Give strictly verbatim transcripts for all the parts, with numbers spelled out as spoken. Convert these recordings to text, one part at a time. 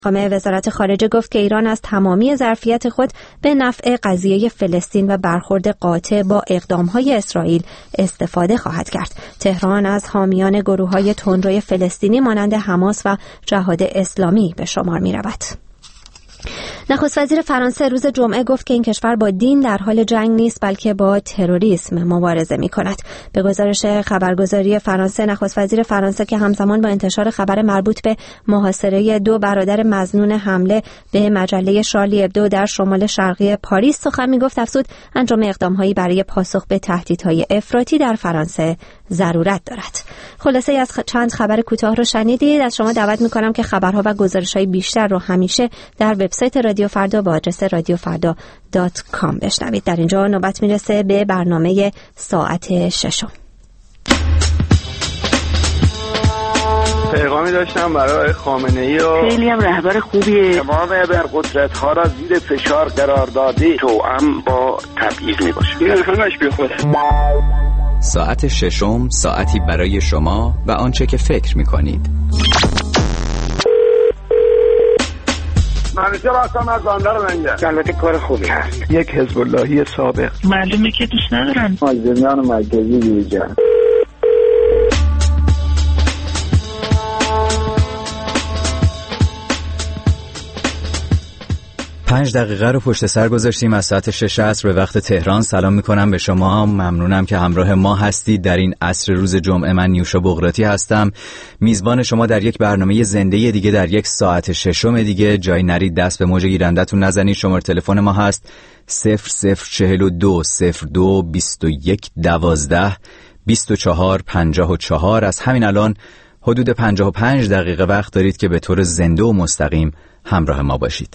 مقام وزارت خارجه گفت که ایران از تمامی ظرفیت خود به نفع قضیه فلسطین و برخورد قاطع با اقدام‌های اسرائیل استفاده خواهد کرد. تهران از حامیان گروه‌های تندروی فلسطینی مانند حماس و جهاد اسلامی به شمار می‌رود. نخست وزیر فرانسه روز جمعه گفت که این کشور با دین در حال جنگ نیست بلکه با تروریسم مبارزه می کند. به گزارش خبرگزاری فرانسه، نخست وزیر فرانسه که همزمان با انتشار خبر مربوط به محاصره دو برادر مظنون حمله به مجله شارلی ابدو در شمال شرقی پاریس سخن می گفت افزود انجام اقدامهایی برای پاسخ به تهدیدهای افراطی در فرانسه ضرورت دارد. خلاصه از چند خبر کوتاه رو شنیدید. از شما دعوت می کنم که خبرها و گزارش‌های بیشتر رو همیشه در وبسایت رادیو فردا با آدرس رادیو فردا دات کام بشنوید. در اینجا نوبت میرسه به برنامه ساعت ششم. پیغامی داشتم برای خامنه‌ای و خیلی هم رهبر خوبیه. تمام ابرقدرت‌ها را زیر فشار قرار داده، توأم با تبعیض میباشه. این همش بی خود. ساعت ششم، ساعتی برای شما و آنچه که فکر میکنید. منیشه راستم از باندر منگه البته کار خوبی هست. یک حزب اللهی سابق. معلومه که دوست ندارن مازدمیان مرکزی دیجن. پنج دقیقه رو پشت سر گذاشتیم از ساعت شش عصر به وقت تهران. سلام میکنم به شما، ممنونم که همراه ما هستید در این عصر روز جمعه. من نیوشا بغراتی هستم، میزبان شما در یک برنامه زنده دیگه، در یک ساعت ششم دیگه. جای نرید، دست به موج گیرندتون نزنید. شماره تلفن ما هست صفر صفر چهل و دو صفر دو بیست و یک دوازده بیست و چهار پنجاه و چهار. از همین الان حدود پنجاه و پنج دقیقه وقت دارید که به طور زنده و مستقیم همراه ما باشید.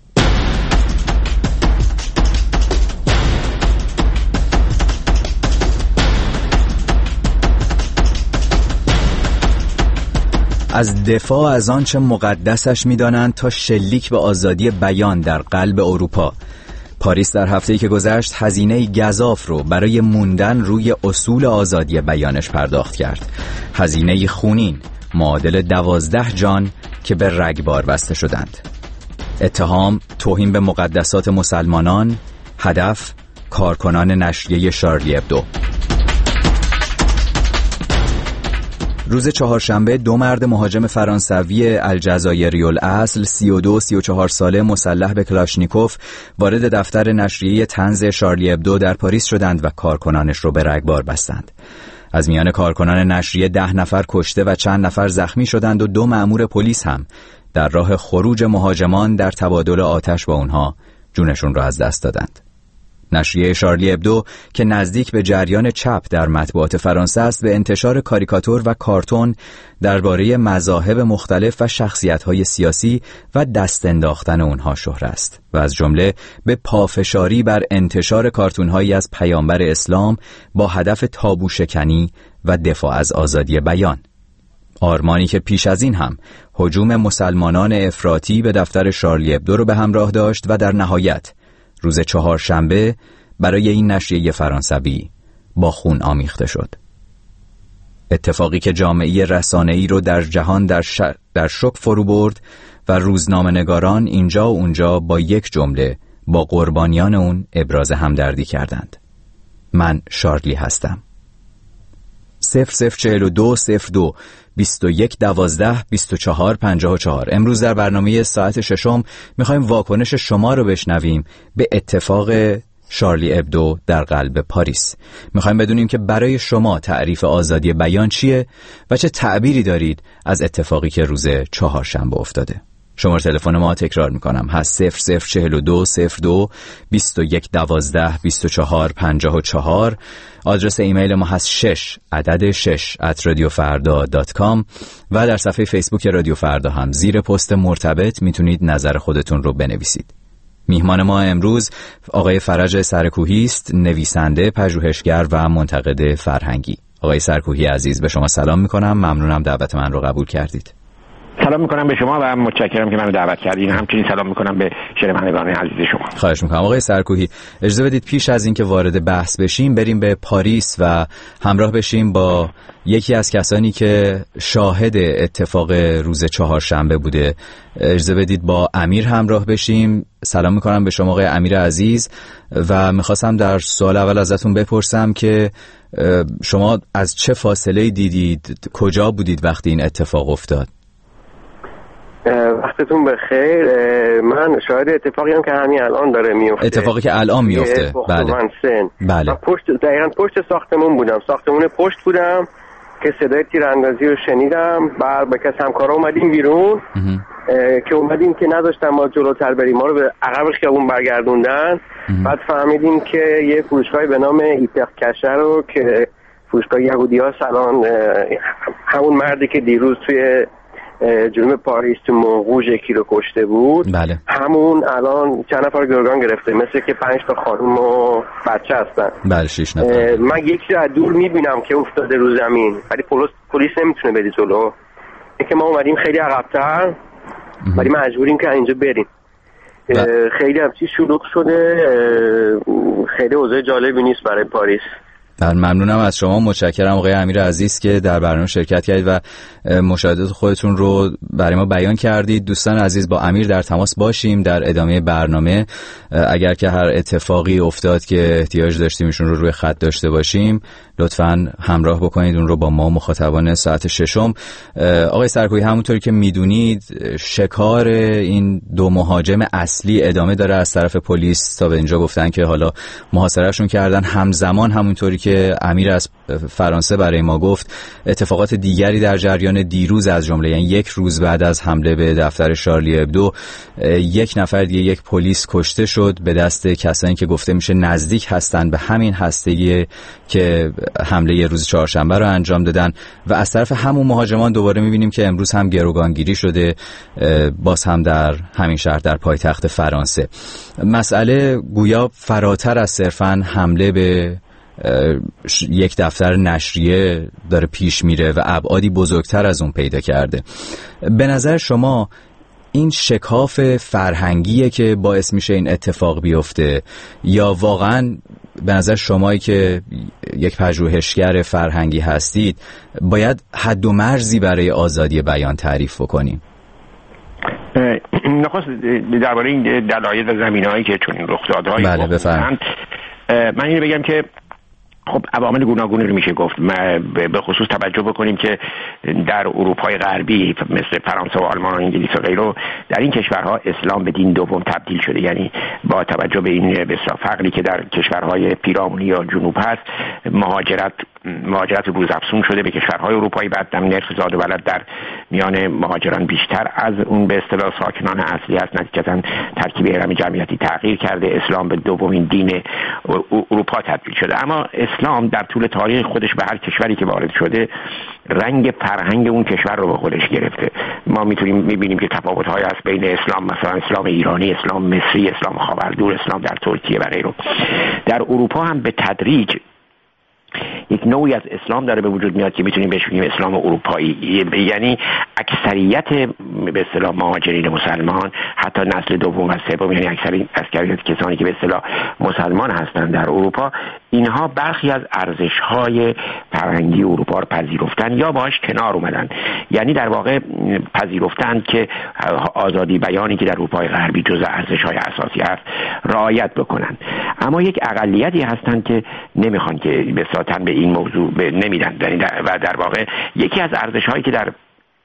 از دفاع از آنچه مقدسش می‌دانند تا شلیک به آزادی بیان در قلب اروپا. پاریس در هفته‌ای که گذشت هزینه گزاف رو برای موندن روی اصول آزادی بیانش پرداخت کرد. هزینه خونین معادل دوازده جان که به رگبار بسته شدند. اتهام توهین به مقدسات مسلمانان، هدف کارکنان نشریه شارلی ابدو. روز چهارشنبه دو مرد مهاجم فرانسوی الجزایری الاصل سی و دو سی و چهار ساله مسلح به کلاشنیکوف وارد دفتر نشریه طنز شارلی ابدو در پاریس شدند و کارکنانش رو به رگبار بستند. از میان کارکنان نشریه ده نفر کشته و چند نفر زخمی شدند و دو مأمور پلیس هم در راه خروج مهاجمان در تبادل آتش با اونها جونشون را از دست دادند. نشریه شارلی ابدو که نزدیک به جریان چپ در مطبوعات فرانسه است، به انتشار کاریکاتور و کارتون درباره مذاهب مختلف و شخصیت‌های سیاسی و دست انداختن اونها شهره است و از جمله به پافشاری بر انتشار کارتون‌هایی از پیامبر اسلام با هدف تابو شکنی و دفاع از آزادی بیان. آرمانی که پیش از این هم هجوم مسلمانان افراطی به دفتر شارلی ابدو رو به همراه داشت و در نهایت روز چهارشنبه برای این نشریه فرانسوی با خون آمیخته شد. اتفاقی که جامعه رسانه‌ای رو در جهان در, ش... در شوک فرو برد و روزنامه‌نگاران اینجا و اونجا با یک جمله با قربانیان اون ابراز همدردی کردند. من شارلی هستم. صفر صفر چهل و دو صفر دو بیست و یک دوازده بیست و چهار پنجاه و چهار. امروز در برنامه ساعت ششم میخوایم واکنش شما رو بشنویم به اتفاق شارلی ابدو در قلب پاریس. میخوایم بدونیم که برای شما تعریف آزادی بیان چیه و چه تعبیری دارید از اتفاقی که روز چهارشنبه افتاده. شماره تلفن ما تکرار میکنم هست صفر صفر چهل و دو صفر دو بیست و یک دوازده بیست و چهار پنجاه و چهار. آدرس ایمیل ما هست شش عدد شش ات رادیو فردا دات کام و در صفحه فیسبوک رادیو فردا هم زیر پست مرتبط میتونید نظر خودتون رو بنویسید. میهمان ما امروز آقای فرج سرکوهی است، نویسنده، پژوهشگر و منتقد فرهنگی. آقای سرکوهی عزیز، به شما سلام میکنم، ممنونم دعوت من رو قبول کردید. سلام میکنم به شما و متشکرم که منو دعوت کردین. همچنین سلام میکنم به شنوندگان عزیز شما. خواهش میکنم. آقای سرکوهی، اجازه بدید پیش از اینکه وارد بحث بشیم بریم به پاریس و همراه بشیم با یکی از کسانی که شاهد اتفاق روز چهارشنبه بوده. اجازه بدید با امیر همراه بشیم. سلام میکنم به شما آقای امیر عزیز و میخواستم در سوال اول ازتون بپرسم که شما از چه فاصله دیدید، کجا بودید وقتی این اتفاق افتاد؟ وقتتون بخیر. من شاهد اتفاقی هم که همین الان داره میفته. اتفاقی که الان میفته. بله. بله. پشت دقیقاً پشت ساختمون بودم. ساختمون پشت بودم که صدای تیراندازی رو شنیدم. بعد با کس همکارا اومدیم بیرون که اومدیم که نذاشتن ما جلوتر بریم، ما رو به عقب خیابون برگردوندن. بعد فهمیدیم که یه فروشگاهی به نام ایپرکشه رو که فروشگاه یهودی‌ها الان همون مردی که دیروز توی جنوب پاریس تو مونروژ یکی رو کشته بود، بله. همون الان چند نفر گروگان گرفته، مثل که پنج تا خانم و بچه هستن. بله شش نفر. من یکی رو از دور میبینم که افتاده رو زمین، ولی پلیس پلیس نمیتونه بری جلو. اینکه ما اومدیم خیلی عقب‌تر، ولی مجبوریم که اینجا بریم. خیلی همچی شلوغ شده، خیلی اوضاع جالبی نیست برای پاریس. ممنونم از شما، متشکرم آقای امیر عزیز که در برنامه شرکت کردید و مشاهدات خودتون رو برای ما بیان کردید. دوستان عزیز، با امیر در تماس باشیم در ادامه برنامه. اگر که هر اتفاقی افتاد که احتیاج داشتیم ایشون رو روی خط داشته باشیم، لطفاً همراه بکنید اون رو با ما مخاطبان ساعت ششم. آقای سرکوهی، همونطوری که میدونید شکار این دو مهاجم اصلی ادامه داره. از طرف پلیس تا به اینجا گفتن که حالا محاصرهشون کردن. همزمان همونطوری که امیر از فرانسه برای ما گفت، اتفاقات دیگری در جریان دیروز از جمله یعنی یک روز بعد از حمله به دفتر شارلی ابدو، یک نفر دیگه، یک پلیس کشته شد به دست کسانی که گفته میشه نزدیک هستن به همین هستگی که حمله روز چهارشنبه رو انجام دادن. و از طرف همون مهاجمان دوباره میبینیم که امروز هم گروگانگیری شده، باز هم در همین شهر در پایتخت فرانسه. مسئله گویا فراتر از صرفاً حمله به یک دفتر نشریه داره پیش میره و ابعادی بزرگتر از اون پیدا کرده. به نظر شما این شکاف فرهنگیه که باعث میشه این اتفاق بیفته، یا واقعاً به نظر شمایی که یک پژوهشگر فرهنگی هستید باید حد و مرزی برای آزادی بیان تعریف بکنیم؟ نخواست درباره این دلایل و زمینه‌هایی که چون این رخدادهای بله بفرمایید. من اینو بگم که خب عوامل گوناگونی رو میشه گفت. به خصوص توجه بکنیم که در اروپای غربی مثل فرانسه و آلمان و انگلیس و غیره، در این کشورها اسلام به دین دوم تبدیل شده. یعنی با توجه به این بسیار فقری که در کشورهای پیرامونی یا جنوب هست، مهاجرت مهاجرت روزافزون شده به کشورهای اروپایی. بعد هم نرخ زاد و ولد در میان مهاجران بیشتر از اون به اصطلاح ساکنان اصلی است. نتیجتاً ترکیب هرم جمعیتی تغییر کرده، اسلام به دومین دین اروپا تبدیل شده. اما اسلام در طول تاریخ خودش به هر کشوری که وارد شده رنگ فرهنگ اون کشور رو به خودش گرفته. ما میتونیم میبینیم که تفاوت‌های هست بین اسلام، مثلا اسلام ایرانی، اسلام مصری، اسلام خاوردور، اسلام در ترکیه و غیره. در اروپا هم به تدریج یک نوعی از اسلام داره به وجود میاد که میتونیم بهش بگیم اسلام اروپایی. یعنی اکثریت به اصطلاح مهاجرین مسلمان، حتی نسل دوم و سوم، یعنی اکثریت کسانی که به اصطلاح مسلمان هستند در اروپا، اینها برخی از ارزش‌های فرهنگی اروپا رو پذیرفتن یا باهاش کنار اومدن. یعنی در واقع پذیرفتن که آزادی بیانی که در اروپای غربی جزء ارزش‌های اساسی است رعایت بکنن. اما یک اقلیتی هستن که نمیخوان که به تن به این موضوع نمیدن و در واقع یکی از ارزش‌هایی که در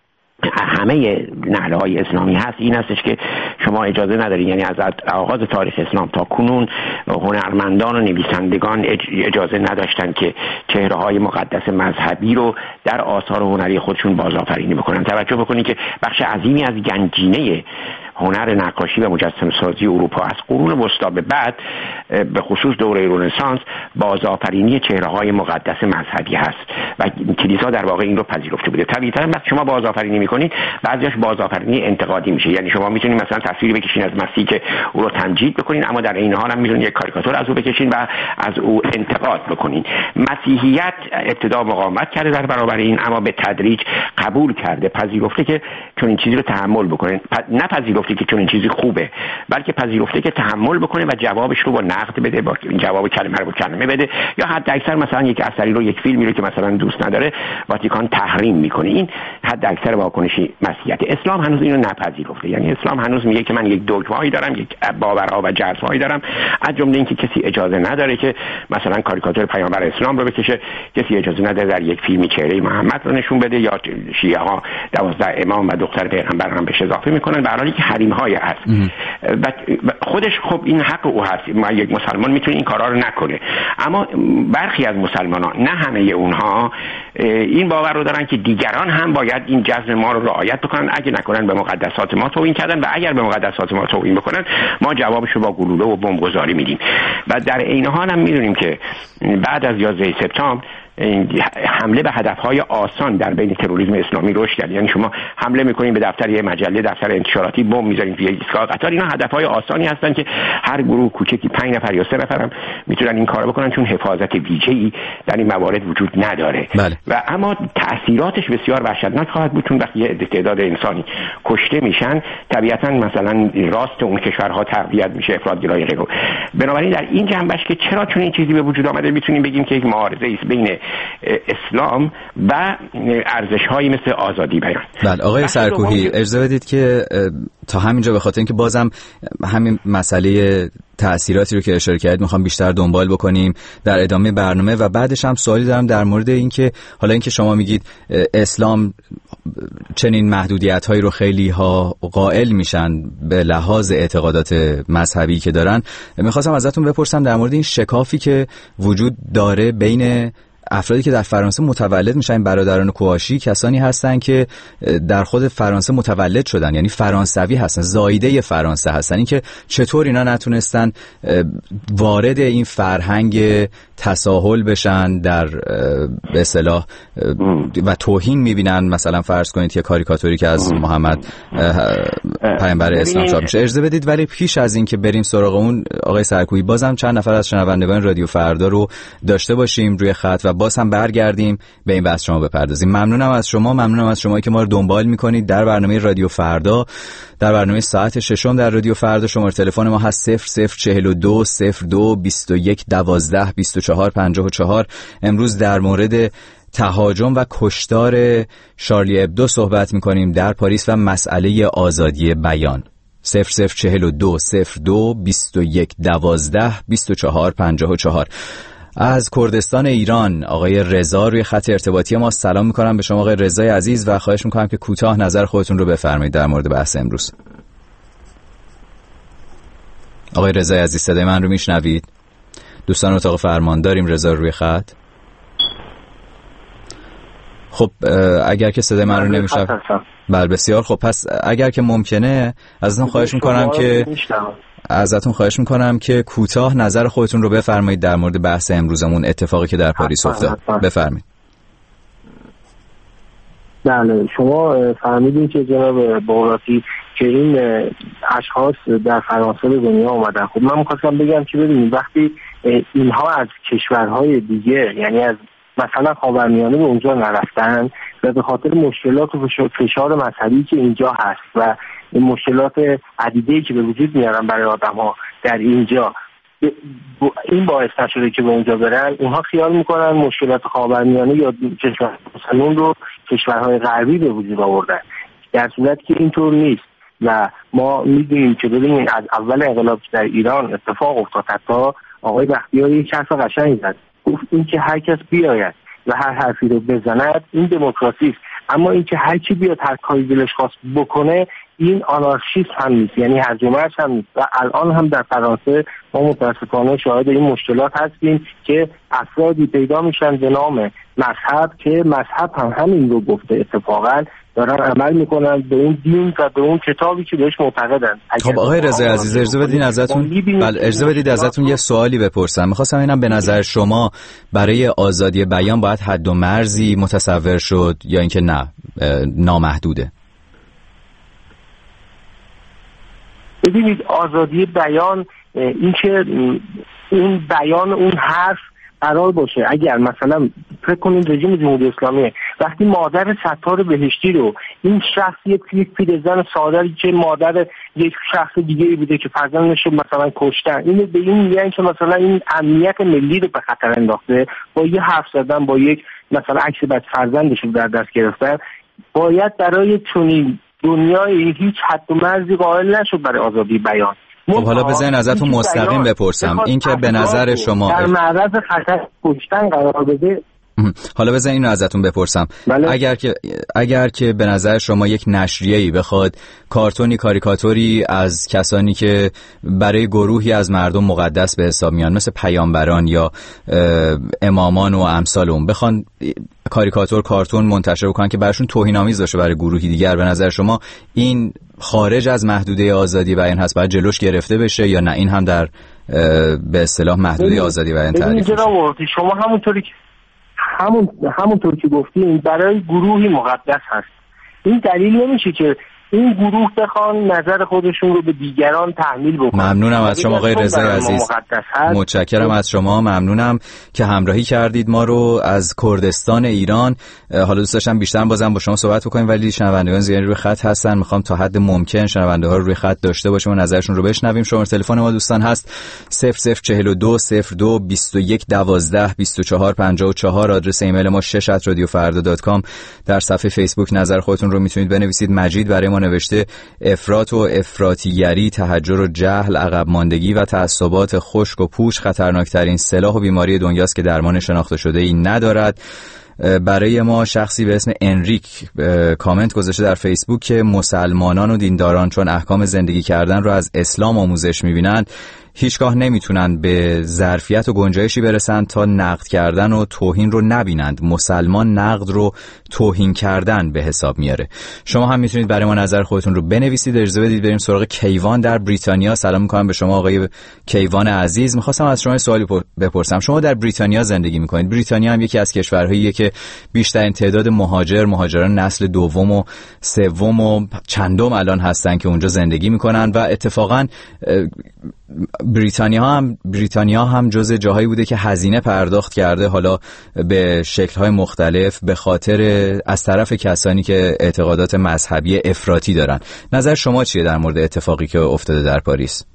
همه نهل‌های اسلامی هست این هستش که شما اجازه ندارید، یعنی از آغاز تاریخ اسلام تا کنون هنرمندان و نویسندگان اجازه نداشتن که چهره‌های مقدس مذهبی رو در آثار هنری خودشون بازآفرینی بکنن. توجه بکنید که بخش عظیمی از گنجینه هنر نقاشی و مجسمه سازی اروپا از قرون وسطا به بعد به خصوص دوره رنسانس بازآفرینی چهره‌های مقدس مذهبی هست و کلیسا در واقع این رو پذیرفته بوده. طبیعتاً وقتی شما بازآفرینی می‌کنید بعضیش بازآفرینی انتقادی میشه، یعنی شما می‌تونید مثلا تصویری بکشین از مسیح که او رو تمجید بکنین، اما در این حال هم می‌تونید یک کاریکاتور از او بکشین و از او انتقاد بکنین. مسیحیت ابتدا مقاومت کرده در برابر این، اما به تدریج قبول کرده، پذیرفته که چون این چیزی رو تحمل بکنه، نه پذیرفته که چون این چیزی خوبه، بلکه پذیرفته که تحمل بکنه و جوابش رو با نقد بده، با جواب کلمه رو با کلمه بده، یا حد اکثر مثلا یک اثری رو، یک فیلمی رو که مثلا دوست نداره واتیکان تحریم میکنه. این حد اکثر واکنشی مسیحیت. اسلام هنوز اینو نپذیرفته، یعنی اسلام هنوز میگه که من یک دوگمایی دارم، یک باورها و جزمایی دارم، از جمله اینکه کسی اجازه نداره که مثلا کاریکاتور پیامبر اسلام رو بکشه، کسی اجازه نداره در یک فیلمی چهره محمد رو نشون بده، یا شیعه ها دوازده امام و دختر پیغمبر هم بهش اضافه میکنن، به هر حالی که حریم های هست و خودش خب این حق او هست، ما یک مسلمان میتونه این کارا رو نکنه، اما برخی از مسلمانان، نه همه اونها، این باور رو دارن که دیگران هم باید این جزم ما رو رعایت بکنن، اگه نکنن به مقدسات ما توهین کردن و اگر به مقدسات ما توهین بکنن ما جوابش رو با گلوله و بمبگذاری میدیم. و در این حال هم میدونیم که بعد از یازده سپتامبر حمله به هدفهای آسان در بین تروریسم اسلامی رشد کرد. یعنی شما حمله میکنین به دفتر یه مجله، دفتر انتشاراتی، بمب میذارین توی ایستگاه قطار، اینا هدفهای آسانی هستن که هر گروه کوچکی پنج نفر یا سه نفر هم میتونن این کارو بکنن، چون حفاظت ویژه‌ای در این موارد وجود نداره. بله. و اما تاثیراتش بسیار وحشتناک خواهد بود، چون وقتی یه تعداد انسانی کشته میشن طبیعتا مثلا راست اون کشورها تقویت میشه، افراط‌گرایی غیره. بنابراین در این جنبش که چرا چون این چیزی به وجود آمده، میتونیم بگیم که یک معارضه است بین اسلام و ارزش‌هایی مثل آزادی بیان. بله آقای سرکوهی، اجازه بدید که تا همینجا به خاطر اینکه بازم همین مسئله تأثیراتی رو که اشاره کردید میخوام بیشتر دنبال بکنیم در ادامه برنامه، و بعدش هم سوالی دارم در مورد اینکه حالا اینکه شما میگید اسلام چنین محدودیت‌هایی رو خیلی ها قائل میشن به لحاظ اعتقادات مذهبی که دارن، میخواستم ازتون بپرسم در مورد این شکافی که وجود داره بین افرادی که در فرانسه متولد میشن، برادران کواشی، کسانی هستن که در خود فرانسه متولد شدن، یعنی فرانسوی هستن، زایده فرانسه هستن، این که چطور اینا نتونستن وارد این فرهنگ تساهل بشن در به اصطلاح و توهین میبینن، مثلا فرض کنید که کاریکاتوری که از محمد پیامبر اسلام چاپ میشه. اجازه بدید ولی پیش از این که بریم سراغ اون آقای سرکویی، بازم چند نفر از شنوندگان رادیو فردا رو داشته باشیم روی خط و باز هم برگردیم به این بحث شما بپردازیم. ممنونم از شما، ممنونم از شما که ما رو دنبال میکنید در برنامه رادیو فردا، در برنامه ساعت ششم در رادیو فردا. شماره تلفن ما هست صفر صفر چهل و دو صفر دو بیست و یک دوازده بیست و چهار پنجاه و چهار. امروز در مورد تهاجم و کشتار شارلی ابدو صحبت میکنیم در پاریس و مسئله آزادی بیان. صفر صفر چهل و دو صفر دو بیست و یک دوازده بیست و چهار پنجاه و چهار. از کردستان ایران آقای رضا روی خط ارتباطی ما. سلام میکنم به شما آقای رضای عزیز و خواهش میکنم که کوتاه نظر خودتون رو بفرمایید در مورد بحث امروز. آقای رضای عزیز صدای من رو میشنوید؟ دوستان اتاق فرمان داریم رضا روی خط؟ خب اگر که صدای من رو نمیشنوید، بله بسیار خب، پس اگر که ممکنه ازتون خواهش میکنم که ازتون خواهش میکنم که کوتاه نظر خودتون رو بفرمایید در مورد بحث امروزمون، اتفاقی که در پاریس افتاد. بفرمایید. بله شما فهمیدین که جناب باوراتی که این اشخاص در فرانسه به دنیا آمدن. خب من می‌خواستم بگم که ببینید وقتی اینها از کشورهای دیگه، یعنی از مثلا خاورمیانه به اونجا نرفتن و به خاطر مشکلات و فشار مذهبی که اینجا هست و این مشکلات عدیده‌ای که به وجود میارن برای آدم‌ها در اینجا، این باعث نشده که به اونجا برن، اونها خیال میکنن مشکلات خاورمیانه یا کشورهای مسلمان رو کشورهای غربی به وجود آوردن، در صورتی که اینطور نیست. و ما میدونیم که ببینید از اول انقلاب در ایران اتفاق افتاد، حتی آقای بختیاری یک حرف قشنگ زد، گفت این که هر کس بیاید و هر حرفی رو بزند این دموکراسی است، اما این که هر کی بیاد هر کاری دلش خواست بکنه این آنارشیست هم نیست، یعنی هرج و مرج هم نیست. و الان هم در فرانسه ما متاسفانه شاهد این مشکلات هستیم که افرادی پیدا میشن به نام مذهب که مذهب هم همین رو گفته اتفاقا دارن عمل میکنن به اون دین و به اون کتابی که بهش معتقدن. خب آقای رضایی عزیز اجازه بدید ازتون بله اجازه بدید ازتون یه سوالی بپرسم. می‌خواستم اینم به نظر شما برای آزادی بیان باید حد و مرزی متصور شد یا اینکه نه نامحدوده؟ ببینید آزادی بیان این که اون بیان اون حرف قرار باشه. اگر مثلا فکر کنید رژیم جمهوری اسلامی وقتی مادر ستار بهشتی رو این شخص یک پیرزن ساده‌ای که مادر یک شخص دیگه‌ای بوده که فرزندش رو مثلا کشتن، اینو به این میگن که مثلا این امنیت ملی رو به خطر انداخته، با یه حرف زدن با یک مثلا عکس بعد فرزندش رو در دست گرفتن، باید برای چنین دنیای هیچ حد و مرزی قائل نشد برای آزادی بیان. خب حالا بذارین ازتون مستقیم بپرسم، این که به نظر شما در معرض خطر کشتن قرار بده، حالا بذارین اینو ازتون بپرسم، بله؟ اگر که اگر که به نظر شما یک نشریه‌ای بخواد کارتونی کاریکاتوری از کسانی که برای گروهی از مردم مقدس به حساب میان مثل پیامبران یا امامان و امثال اون بخوان کاریکاتور کارتون منتشر بکنن که براشون توهین‌آمیز باشه برای گروهی دیگر، به نظر شما این خارج از محدوده آزادی بیان هست، باید جلوش گرفته بشه یا نه این هم در به اصطلاح محدوده آزادی بیان تعریف میشه؟ شما همونطوری که همون همونطور که گفتین برای گروهی مقدس هست، این دلیل نمیشه که این گروه بخوان نظر خودشون رو به دیگران تحمیل بکنن. ممنونم از شما آقای رضایی عزیز، متشکرم از شما، ممنونم که همراهی کردید ما رو از کردستان ایران. حالا دوست داشتم بیشتر بازم با شما صحبت بکنیم ولی شنوندگان زیادی روی خط هستن، میخوام تا حد ممکن شنونده ها رو روی خط داشته باشیم و نظرشون رو بشنویم. شماره تلفن ما دوستان هست صفر صفر چهل و دو صفر دو بیست و یک دوازده بیست و چهار پنجاه و چهار، آدرس ایمیل ما شش ات رادیو فردا دات کام. در صفحه فیسبوک نظر خودتون رو میتونید بنویسید. مجید برای ما نوشته افراط و افراطیگری، تهجر و جهل، عقب ماندگی و تعصبات خشک و پوچ خطرناکترین سلاح و بیماری دنیاست که درمان شناخته شده ای ندارد. برای ما شخصی به اسم انریک کامنت گذاشته در فیسبوک که مسلمانان و دینداران چون احکام زندگی کردن رو از اسلام آموزش می‌بینند هیچگاه نمیتونن به ظرفیت و گنجایشی برسن تا نقد کردن و توهین رو نبینند. مسلمان نقد رو توهین کردن به حساب میاره. شما هم میتونید برای ما نظر خودتون رو بنویسید. اجازه بدید بریم سراغ کیوان در بریتانیا. سلام میکنم به شما آقای کیوان عزیز. میخواستم از شما سوالی بپرسم. شما در بریتانیا زندگی میکنید. بریتانیا هم یکی از کشورهاییه که بیشترین تعداد مهاجر مهاجران نسل دوم و سوم و چندم الان هستن که اونجا زندگی میکنن و اتفاقا بریتانیا هم بریتانیا هم جزء جاهایی بوده که هزینه پرداخت کرده، حالا به شکل‌های مختلف به خاطر از طرف کسانی که اعتقادات مذهبی افراطی دارن. نظر شما چیه در مورد اتفاقی که افتاده در پاریس؟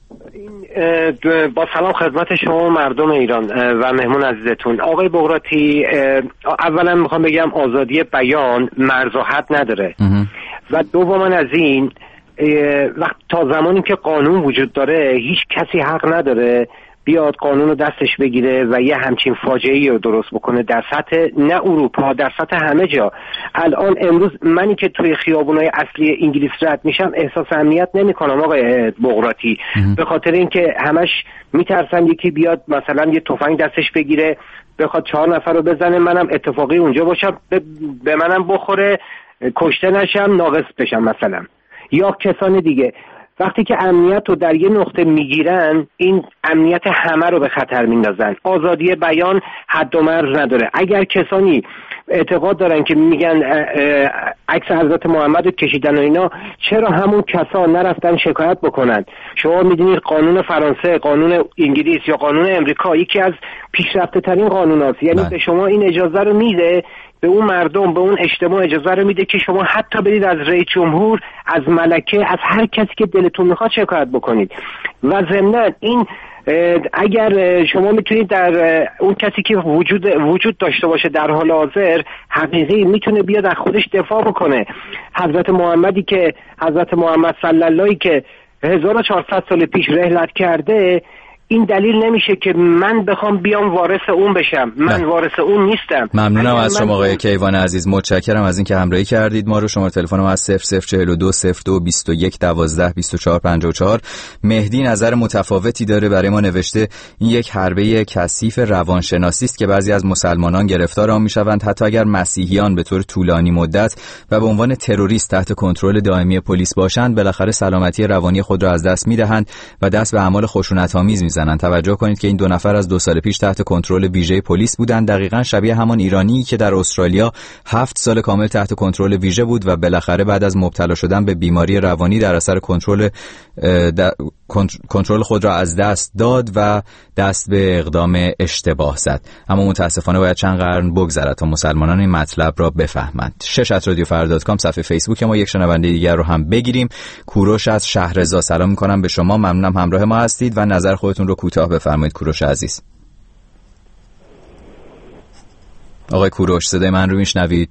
با سلام خدمت شما مردم ایران و مهمون عزیزتون. آقای بغراتی، اولا میخوام بگم آزادی بیان مرز و حد نداره و دوما از این وقت تا زمانی که قانون وجود داره هیچ کسی حق نداره بیاد قانون رو دستش بگیره و یه همچین فاجعه‌ای رو درست بکنه در سطح نه اروپا، در سطح همه جا. الان امروز منی که توی خیابونای اصلی انگلیس رد میشم احساس امنیت نمی‌کنم آقای بغراتی، به خاطر اینکه همش میترسن یکی بیاد مثلا یه تفنگ دستش بگیره بخواد چهار نفر رو بزنه، منم اتفاقی اونجا باشم به منم بخوره، کشته نشم، ناقص بشم مثلا، یا کسان دیگه. وقتی که امنیت رو در یه نقطه میگیرن این امنیت همه رو به خطر میندازن. آزادی بیان حد و مرز نداره. اگر کسانی اعتقاد دارن که میگن عکس حضرت محمد رو کشیدن و اینا، چرا همون کسا نرفتن شکایت بکنن؟ شما میدونید قانون فرانسه، قانون انگلیس یا قانون امریکا یکی از پیشرفته ترین قانون هاست، یعنی به شما این اجازه رو میده، به اون مردم، به اون اجتماع اجازه رو میده که شما حتی برید از رئیس جمهور، از ملکه، از هر کسی که دلتون میخواد شکایت بکنید. و ضمناً این اگر شما میتونید در اون کسی که وجود وجود داشته باشه در حال حاضر حقیقی میتونه بیاد از خودش دفاع بکنه. حضرت محمدی که حضرت محمد صلی الله علیه که هزار و چهارصد سال پیش رحلت کرده، این دلیل نمیشه که من بخوام بیام وارث اون بشم. من نه. وارث اون نیستم. ممنونم از شما آقای کیوان عزیز، متشکرم از اینکه همراهی کردید ما رو. شماره تلفنم از صفر صفر چهل و دو صفر دو بیست و یک دوازده بیست و چهار پنجاه و چهار. مهدی نظر متفاوتی داره، برای ما نوشته این یک حربه کثیف روانشناسی است که بعضی از مسلمانان گرفتار آن میشوند، حتی اگر مسیحیان به طور طولانی مدت و به عنوان تروریست تحت کنترل دائمی پلیس باشند، بالاخره سلامتی روانی خود را از دست میدهند و دست به اعمال خشونت‌آمیز میزنند. توجه کنید که این دو نفر از دو سال پیش تحت کنترل ویژه پلیس بودند، دقیقاً شبیه همان ایرانی که در استرالیا هفت سال کامل تحت کنترل ویژه بود و بالاخره بعد از مبتلا شدن به بیماری روانی در اثر کنترل کنترل خود را از دست داد و دست به اقدام اشتباه زد. اما متاسفانه باید چند قرن بگذرد تا مسلمانان این مطلب را بفهمند. شش ات رادیو فردا دات کام صفحه فیسبوک ما. یک شنونده دیگر رو هم بگیریم. کوروش از شهرضا، سلام می‌کنم به شما، ممنونم همراه ما هستید و نظر خودتون رو کوتاه بفرمایید کوروش عزیز. آقای کوروش صدای من رو میشنوید؟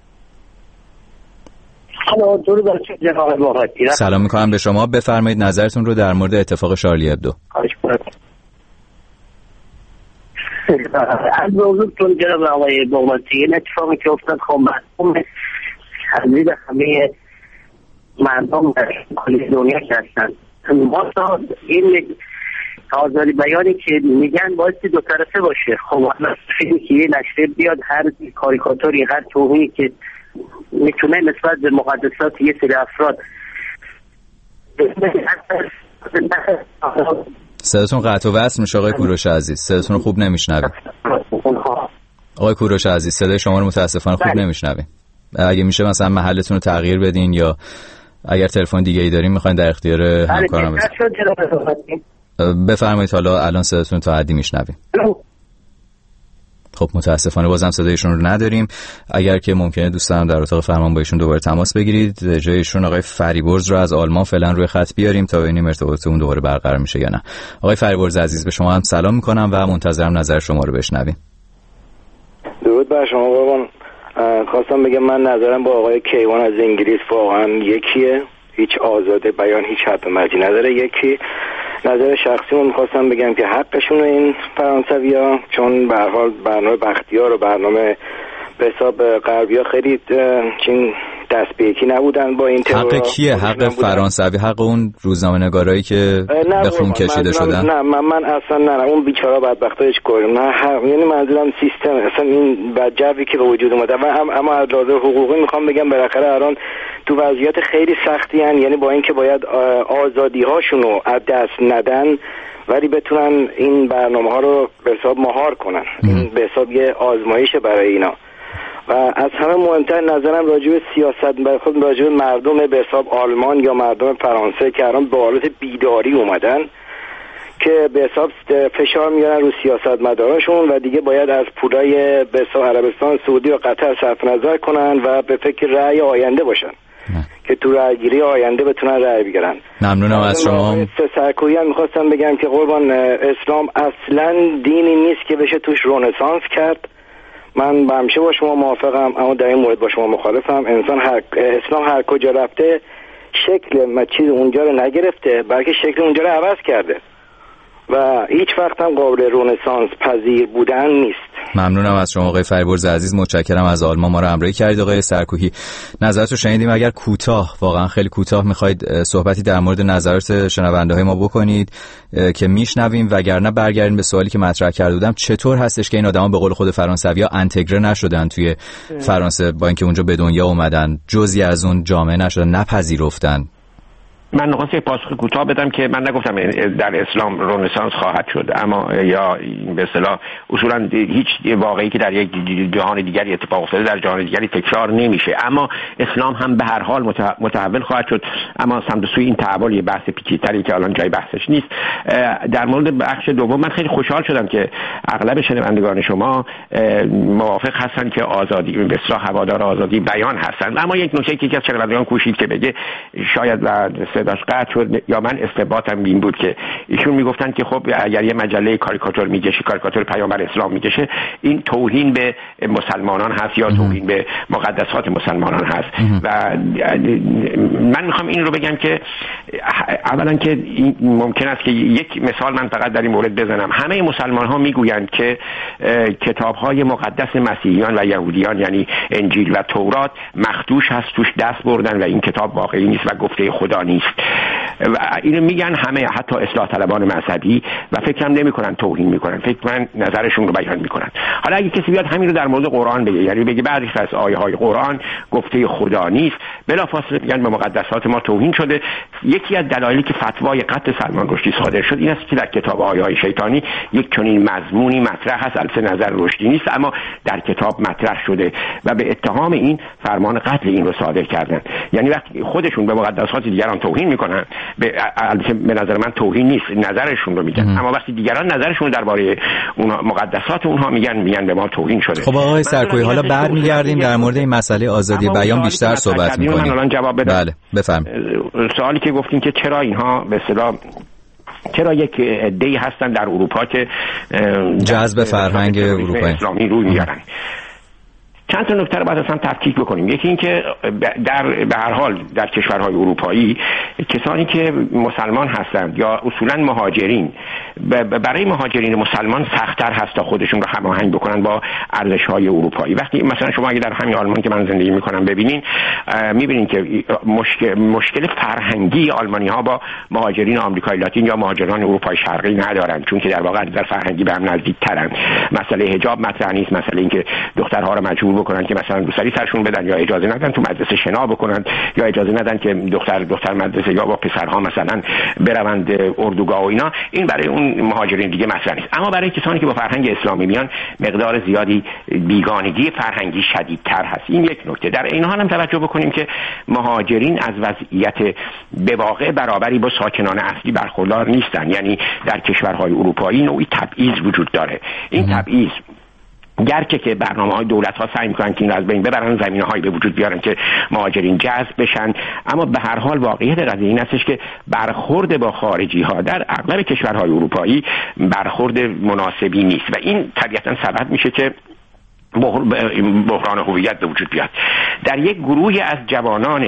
سلام میکنم به شما، بفرمایید نظرتون رو در مورد اتفاق شارلی ابدو. از موضوعتون جناب آقای بغلطی، این اتفاقی که افتاد خب مردم تحلیل همه مردم در کل دنیا که هستن. ما تا این آزادی بیانی که میگن باید دو طرفه باشه. خب فیلمی که یه نشریه بیاد هر کاریکاتوری، هر توهینی که میتونه نسبت به مقدسات یه سری افراد. صداتون قطع و وصل میشه آقای کوروش عزیز، صداتون خوب نمیشنویم. آقای کوروش عزیز صدای شما رو متاسفانه خوب نمیشنویم. اگه میشه مثلا محلتون رو تغییر بدین یا اگر تلفن دیگه ای دارین میخواین در اختیار همکارم بذارین. بفرمایید حالا الان صداتون تا حدی میشنویم. خب متاسفانه بازم صدایشون رو نداریم. اگر که ممکنه دوستان در اتاق فرمان با ایشون دوباره تماس بگیرید، جای ایشون آقای فریبرز رو از آلمان فعلا روی خط بیاریم تا ببینیم ارتباطمون دوباره برقرار میشه یا نه. آقای فریبرز عزیز به شما هم سلام میکنم و منتظرم نظر شما رو بشنویم. درود بر شما قربان. خواستم بگم من نظرم با آقای کیوان از انگلیس واقعا یکیه، هیچ آزاده بیان هیچ حد و مرجی نداره. یکی نظر شخصیمون میخواستم بگم که حقشون این فرانسویا، چون به هر حال برنامه بختیار و برنامه به حساب غربیا خیلی چین دست به یکی نبودن با این ترور. حق کیه؟ حق فرانسوی؟ حق اون روزنامه‌نگارایی که به خون کشیده شدن؟ نه من, من اصلا نه, نه اون بیچاره بدبختا هیچ کاری نه حق. یعنی منظورم سیستم اصلا این بدجوری که به وجود اومده. و اما از لحاظ حقوقی میخوام بگم بالاخره الان تو وضعیت خیلی سختی ان، یعنی با اینکه باید آزادی هاشون رو از دست ندن ولی بتونن این برنامه ها رو به حساب مهار کنن. این به حساب یه آزمایشه برای اینا. و از همه مهمتر نظرم راجع به سیاست برای خود راجع به مردم به حساب آلمان یا مردم فرانسه که الان به حالت بیداری اومدن که به حساب فشار میارن رو سیاستمداراشون و دیگه باید از پولای به حساب عربستان سعودی و قطر صرف نظر کنن و به فکر رأی آینده باشن نه. که تو رأیگیری آینده بتونن رأی بگیرن. ممنونم از شما. سرکویی هم میخواستم بگم که قربان اسلام اصلا دینی نیست که بشه توش رنسانس کرد. من با همیشه با شما موافقم اما در این مورد با شما مخالفم. انسان هر اسلام هر کجا رفته شکل چیز اونجا رو نگرفته بلکه شکل اونجا رو عوض کرده و هیچ وقت هم قابل رنسانس پذیر بودن نیست. ممنونم از شما آقای فریبرز عزیز، متشکرم از آلمان ما رو همراهی کردید. آقای سرکوهی نظرتو شنیدیم، اگر کوتاه واقعا خیلی کوتاه میخواید صحبتی در مورد نظرات شنونده های ما بکنید که میشنویم، وگرنه برگردیم به سوالی که مطرح کرده بودم. چطور هستش که این آدما به قول خود فرانسوی‌ها انتگره نشدن توی فرانسه با اینکه اونجا به دنیا اومدن، جزئی از اون جامعه نشدن، نپذیرفتن؟ من نخواست یک پاسخ کوتاه بدم که من نگفتم در اسلام رنسانس خواهد شد، اما یا به اصطلاح اصولا هیچ واقعی که در یک جهان دیگری اتفاق افتاده در جهان دیگری تکرار نمیشه، اما اسلام هم به هر حال متحول خواهد شد. اما سمت سوی این تحول یه بحث پیچیده‌تری که الان جای بحثش نیست. در مورد بخش دوم من خیلی خوشحال شدم که اغلب شنوندگان شما موافق هستن که آزادی به اصطلاح هوادار آزادی بیان هستن. اما یک نکته که یکی از شنوندگان کوشید که بگه شاید و صداش قطع شد یا من استنباطم این بود که ایشون میگفتن که خب اگر یه مجله کاریکاتور میکشه، کاریکاتور پیامبر اسلام میکشه، این توهین به مسلمانان هست یا توهین به مقدسات مسلمانان هست. و من میخوام این رو بگم که اولا که ممکن است که یک مثال من فقط در این مورد بزنم. همه مسلمان ها میگویند که کتاب های مقدس مسیحیان و یهودیان یعنی انجیل و تورات مخدوش هست، توش دست بردن و این کتاب واقعی نیست و گفته خدا نیست. و اینو میگن همه، حتی اصلاح طلبان مذهبی، و فکرم نمیکنن توهین میکنن، فکر من نظرشون رو بیان میکنن. حالا اگه کسی بیاد همین رو در مورد قرآن بگه، یعنی بگه بعضی از آیه های قرآن گفته خدا نیست، بلافاصله میگن به مقدسات ما توهین شده. یکی از دلایلی که فتوای قتل سلمان رشدی صادر شد این است که در کتاب آیه های شیطانی یک چنین مضمونی مطرح هست، البته نظر رشدی نیست اما در کتاب مطرح شده و به اتهام این فرمان قتل این رو صادر کردن. یعنی وقتی خودشون به مقدسات دیگران توهین میکنن، به البته به نظر من توهین نیست، نظرشون رو میگن، اما وقتی دیگران نظرشون رو درباره اون مقدسات اونها میگن، میگن به ما توهین شده. خب آقای سرکویی، حالا برمیگردیم در مورد این مسئله آزادی بیان بیشتر صحبت میکنیم. من الان جواب بدم. بله بفرمایید. سوالی که گفتین که چرا اینها به اصطلاح چرا یک عده‌ای هستن در اروپا که جذب فرهنگ اروپایی اسلامی روی میارن. چند تا نکته رو باید اصلا تفکیک بکنیم. یکی این که در به هر حال در کشورهای اروپایی کسانی که مسلمان هستند یا اصولا مهاجرین، برای مهاجرین مسلمان سخت‌تر هست تا خودشون رو هماهنگ بکنن با ارزش‌های اروپایی. وقتی مثلا شما اگه در همین آلمان که من زندگی می‌کنم ببینین، می‌بینین که مشکل مشکل فرهنگی آلمانی‌ها با مهاجرین آمریکای لاتین یا مهاجران اروپای شرقی ندارن، چون که در واقع در فرهنگی به هم نزدیک‌ترن. مسئله حجاب مطرح نیست، مسئله این که دخترها رو مجبور بکنن که مثلا روسری سرشون بدن یا اجازه ندن تو مدرسه شنا بکنن یا اجازه ندن که دختر دختر مدرسه یا با پسرها مثلا بروند اردوگاه و اینا، این برای اون مهاجرین دیگه مطرح نیست. اما برای کسانی که با فرهنگ اسلامی میان مقدار زیادی بیگانگی فرهنگی شدیدتر هست. این یک نکته. در این حال هم توجه بکنیم که مهاجرین از وضعیت به واقع برابری با ساکنان اصلی برخوردار نیستن. یعنی در کشورهای اروپایی نوعی تبعیض وجود داره. این تبعیض گرچه که برنامه‌های دولت‌ها سعی می‌کنن که این از بین ببرن، زمینه‌هایی به وجود بیارن که مهاجرین جذب بشن، اما به هر حال واقعیت قضیه این هستش که برخورد با خارجی‌ها در اغلب کشورهای اروپایی برخورد مناسبی نیست و این طبیعتاً سبب میشه که بحران هویت به وجود بیاد. در یک گروهی از جوانان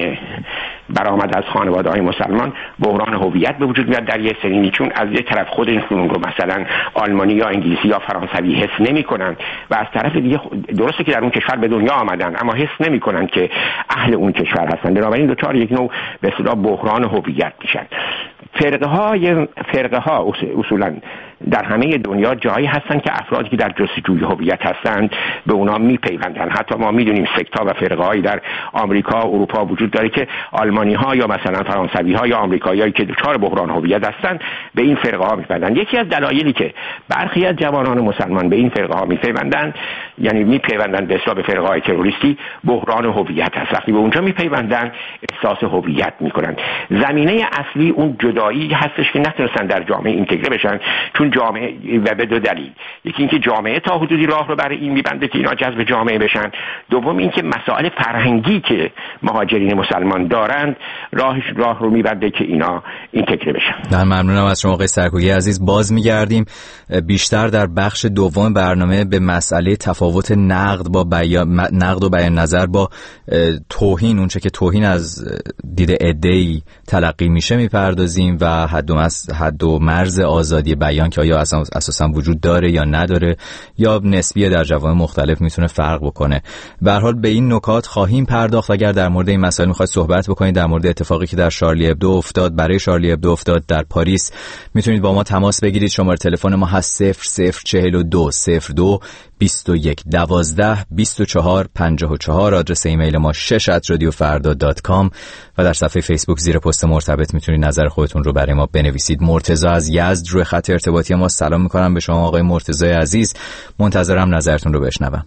برآمد از خانواده‌های مسلمان بحران هویت به وجود میاد در یک سنینی، چون از یک طرف خودشون رو مثلا آلمانی یا انگلیسی یا فرانسوی حس نمی‌کنن و از طرف دیگه درسته که در اون کشور به دنیا آمدن اما حس نمی‌کنن که اهل اون کشور هستن، بنابراین دچار یک نوع به اصطلاح بحران هویت میشن. فرقه‌های فرقه‌ها اصولاً در همه دنیا جایی هستن که افرادی که در جستجوی هویت هستند به اونا میپیوندن. حتی ما میدونیم سکت‌ها و فرقه‌هایی در آمریکا و اروپا وجود داره که آلمانی‌ها یا مثلا فرانسوی‌ها یا آمریکایی‌هایی که دچار بحران هویت هستند به این فرقه‌ها میپیوندن. یکی از دلایلی که برخی از جوانان مسلمان به این فرقه‌ها میپیوندن، یعنی میپیوندن به اصطلاح فرقه‌های تروریستی، بحران هویت هست. وقتی به اونجا میپیوندن احساس هویت میکنن. زمینه اصلی اون جدایی هستش که نتونستن در جامعه اینتگره بشن، چون جامعه و به دو دلیل: یکی اینکه جامعه تا حدودی راه رو برای این میبنده که اینا جذب جامعه بشن، دوم اینکه مسائل فرهنگی که مهاجرین مسلمان دارند راهش راه رو میبنده که اینا اینتگره بشن. من ممنونم از شما آقای سرکویی عزیز. باز میگردیم بیشتر در بخش دوم برنامه به مسئله تفاوت نقد با بیان نقد و بیان نظر با توهین، اونچه که توهین از دید عده‌ای تلقی میشه میپردازیم و حد و حد و مرز آزادی بیان که آیا اصلا اساسا وجود داره یا نداره یا نسبیه در جوامع مختلف میتونه فرق بکنه. به هر حال به این نکات خواهیم پرداخت. اگر در مورد این مسائل میخواید صحبت بکنید، در مورد اتفاقی که در شارلی ابدو افتاد، برای شارلی ابدو افتاد در پاریس، میتونید با ما تماس بگیرید. شماره تلفن ما هست صفر صفر چهل و دو صفر دو بیست و یک دوازده بیست و چهار پنجاه و چهار. آدرس ایمیل ما شش ات رادیو فردا دات کام و در صفحه فیسبوک زیر پست مرتبط میتونید نظر خودتون رو برای ما بنویسید. مرتضی از یزد روی خط ارتباطی ما. سلام میکنم به شما آقای مرتضی عزیز، منتظرم نظرتون رو بشنوم.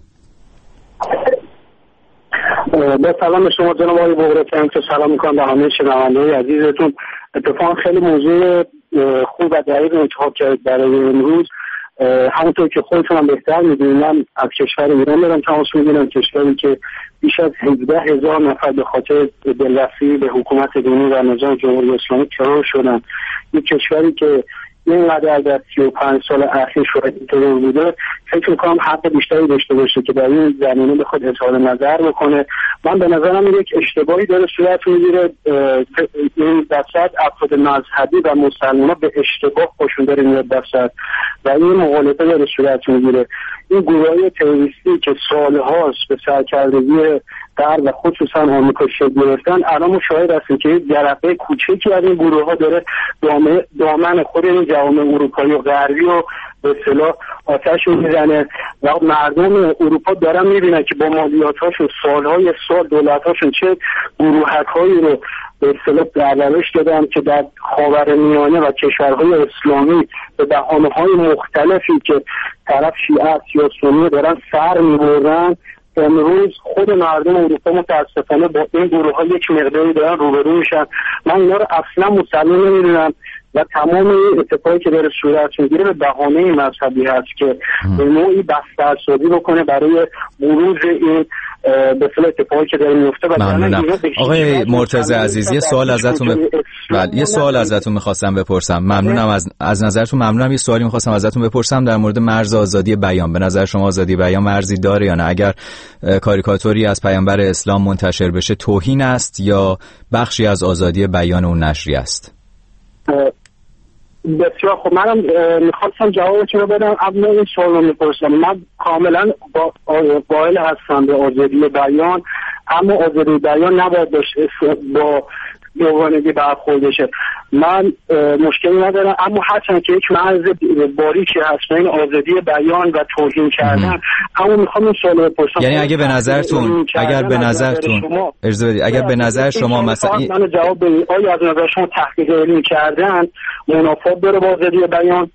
با سلام به شما جناب آقای بغراتیان، که سلام میکنم به همه شنونده‌های عزیزتون. اتفاقا خیلی موضوع خوب و دقیق انتخاب کردید برای امروز. همونطور که خودتون هم بهتر میدونید من از کشور ایران دارم تماس میگیرم، کشوری که بیش از هجده هزار نفر به خاطر دلبستگی به حکومت دینی و نظام جمهوری اسلامی ترور شدن، یک کشوری که اینقدر در سی و پنج سال اخیر شاهد ترور بوده، فکر میکنم حق بیشتری داشته باشه که در این زمینه بخواد اظهار نظر بکنه. من به نظرم یک اشتباهی داره صورت میگیره، این وسط افراد مذهبی و مسلمان به اشتباه خودشون داره میاد وسط و این مغالطه داره صورت میگیره. این گروه‌های تروریستی که سالهاست به سرکردگی غرب و خصوصا آمریکا شکل گرفتن، الان ما شاهد هستیم که جرقه کوچکی از این گروه‌ها داره دامن خود این جوامع اروپایی و غربی رو به اصطلاح آتش میزنه و مردم اروپا دارن میبینن که با مالیاتاشون سالهای سال دولتاشون چه گروهک‌هایی رو به اصطلاح درروش دادن که در خاورمیانه و کشورهای اسلامی به بهانه‌های مختلفی که طرف شیعه است یا سنی دارن سر میبرن. امروز خود مردم اروپا متاسفانه با این گروه‌ها یک مقداری دارن روبرو میشن. من اینا رو اصلا مسلم نمیدونم و تمام این اتفاقی که داره صورت میگیره به بهانه مذهبی هست که به نوعی بسترسازی بکنه برای بروز این به اصطلاح اتفاقی که داره میفته. ممنونم آقای مرتضی عزیز، یه سوال ازتون ب... بله یه سوال ازتون می‌خواستم بپرسم. ممنونم از از نظرتون. ممنونم. یه سوالی می‌خواستم ازتون بپرسم در مورد مرز آزادی بیان. به نظر شما آزادی بیان مرزی داره یا نه؟ اگر کاریکاتوری از پیامبر اسلام منتشر بشه توهین است یا بخشی از آزادی بیان اون نشری است؟ بسیار خب، منم میخواستم جوابتون رو بدم. اما این سوال رو میپرسم. من کاملا با قائل هستم به آزادی بیان، اما آزادی بیان نباید با دوگانگی برخورد بشه. من مشکلی ندارم، اما هرچند که یک مرز باریکی هست بین آزادی بیان و توهین کردن. اما میخوام این سوال رو بپرسم، یعنی اگه به نظرتون اگر به نظرتون اجازه بدید اگر به نظر شما مثلا من جواب بدید، آیا از نظر شما تحقیق علمی کردن منافات داره با آزادی بیان؟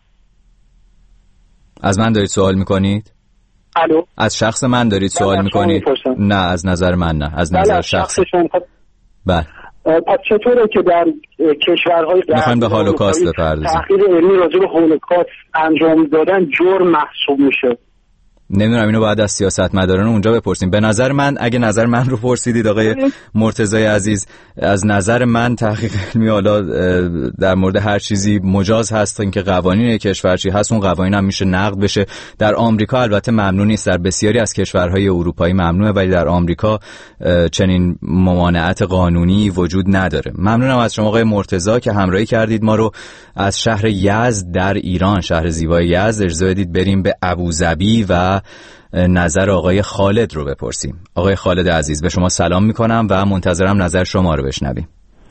از من دارید سوال میکنید؟ الو، از شخص من دارید سوال میکنید؟ نه از نظر من نه، از نظر شخص. بله. پس چطوره که در کشورهای میخواین به هولوکاست بپردازید؟ تحقیق علمی راجع به هولوکاست انجام دادن جرم محسوب میشه؟ نمیدونم، اینو باید از سیاستمداران اونجا بپرسیم. به نظر من، اگه نظر من رو پرسیدید آقای مرتضی عزیز، از نظر من تحقیق علمی حالا در مورد هر چیزی مجاز هست تا اینکه قوانین کشور چی هست اون قوانین هم میشه نقد بشه. در آمریکا البته ممنوع نیست، در بسیاری از کشورهای اروپایی ممنوعه، ولی در آمریکا چنین ممانعت قانونی وجود نداره. ممنونم از شما آقای مرتضی که همراهی کردید ما رو از شهر یزد در ایران، شهر زیبای یزد. اجازه بدید بریم به ابوظبی و نظر آقای خالد رو بپرسیم. آقای خالد عزیز، به شما سلام میکنم و منتظرم نظر شما رو بشنویم.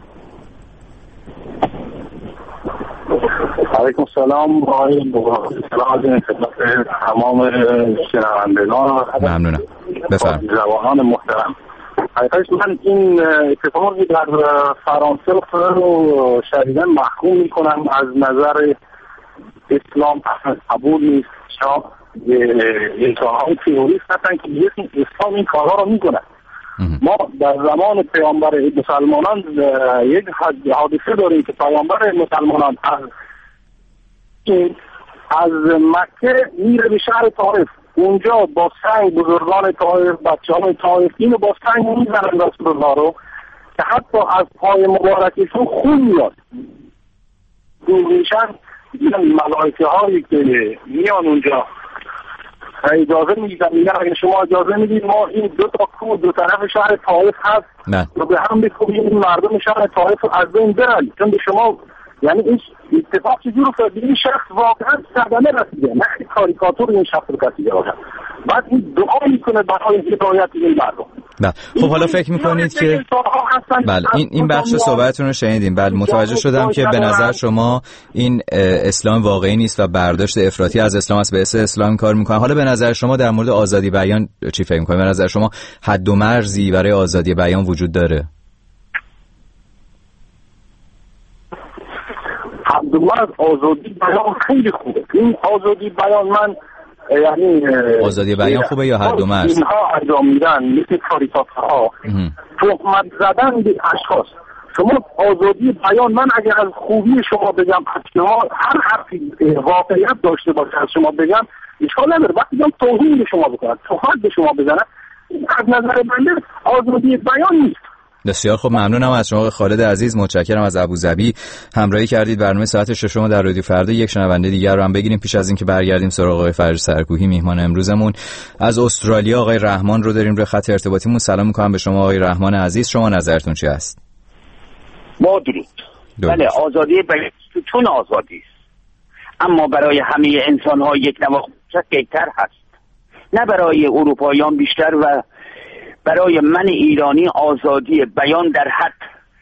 علیکم السلام آقای مبارک، تمام شنوندگان. ممنونم، بفرمایید. جوانان محترم، حقیقتش من این اتفاقی در فرانسه رو شدیداً محکوم میکنم. از نظر اسلام قبول نیست. انسان‌های تروریست هستن که باسم اسلام این کارها رو میکنن. ما در زمان پیامبر مسلمانان یک حادثه داریم که پیامبر مسلمانان از از مکه میره به شهر طائف، اونجا با سنگ بزرگان طائف، بچه‌های طائف اینو با سنگ میزنن رسول الله رو که حتی از پای مبارکشون خون میاد. دور میشن ملائکه هایی که میان اونجا اجازه میدن، میگن اگه شما اجازه میدید ما این دو تا کوه دو طرف شهر طائف هست رو به هم بکوبیم این مردم شهر طائف رو از بین برن، چون به شما یعنی این اتفاق چجور افتاد؟ این شخص واقعا صدمه رسیده، نه کاریکاتور این شخص رو رسیده باشه. بعد این دعا میکنه برای هدایت این مردم. بله خب حالا فکر میکنید که بله این این بخش صحبتتون رو شنیدیم. بله متوجه شدم که به نظر شما این اسلام واقعی نیست و برداشت افراطی از اسلام است، به اسم اسلام کار میکنن. حالا به نظر شما در مورد آزادی بیان چی فکر میکنید؟ به نظر شما حد و مرزی برای آزادی بیان وجود داره؟ حد و مرز آزادی بیان خیلی خوبه. این آزادی بیان من یعنی آزادی بیان خوبه یا حد و مرز؟ اینها انجام میدن مثل کاریکاتورها، تهمت زدن به اشخاص. شما آزادی بیان، من اگر از خوبی شما بگم پیشنهاد هر حرفی واقعیت داشته باشه از شما بگم اشکال نداره. وقتی میگم توهین به شما بکنم، تهمت به شما بزنم، از نظر بنده آزادی بیان نیست. بسیار خوب، ممنونم از شما خالد عزیز، متشکرم از ابوظبی همراهی کردید. برنامه ساعت ششم در رادیو فردا یک شنونده دیگر رو هم بگیریم پیش از اینکه برگردیم سراغ آقای فرج سرکوهی میهمان امروزمون. از استرالیا آقای رحمان رو داریم روی خط ارتباطیمون. سلام می‌کنم به شما آقای رحمان عزیز، شما نظرتون چی است؟ با درود. بله، آزادی بیان چون آزادی است، اما برای همه انسان‌ها یک نواخت بهتر هست، نه برای اروپاییان بیشتر. و برای من ایرانی آزادی بیان در حد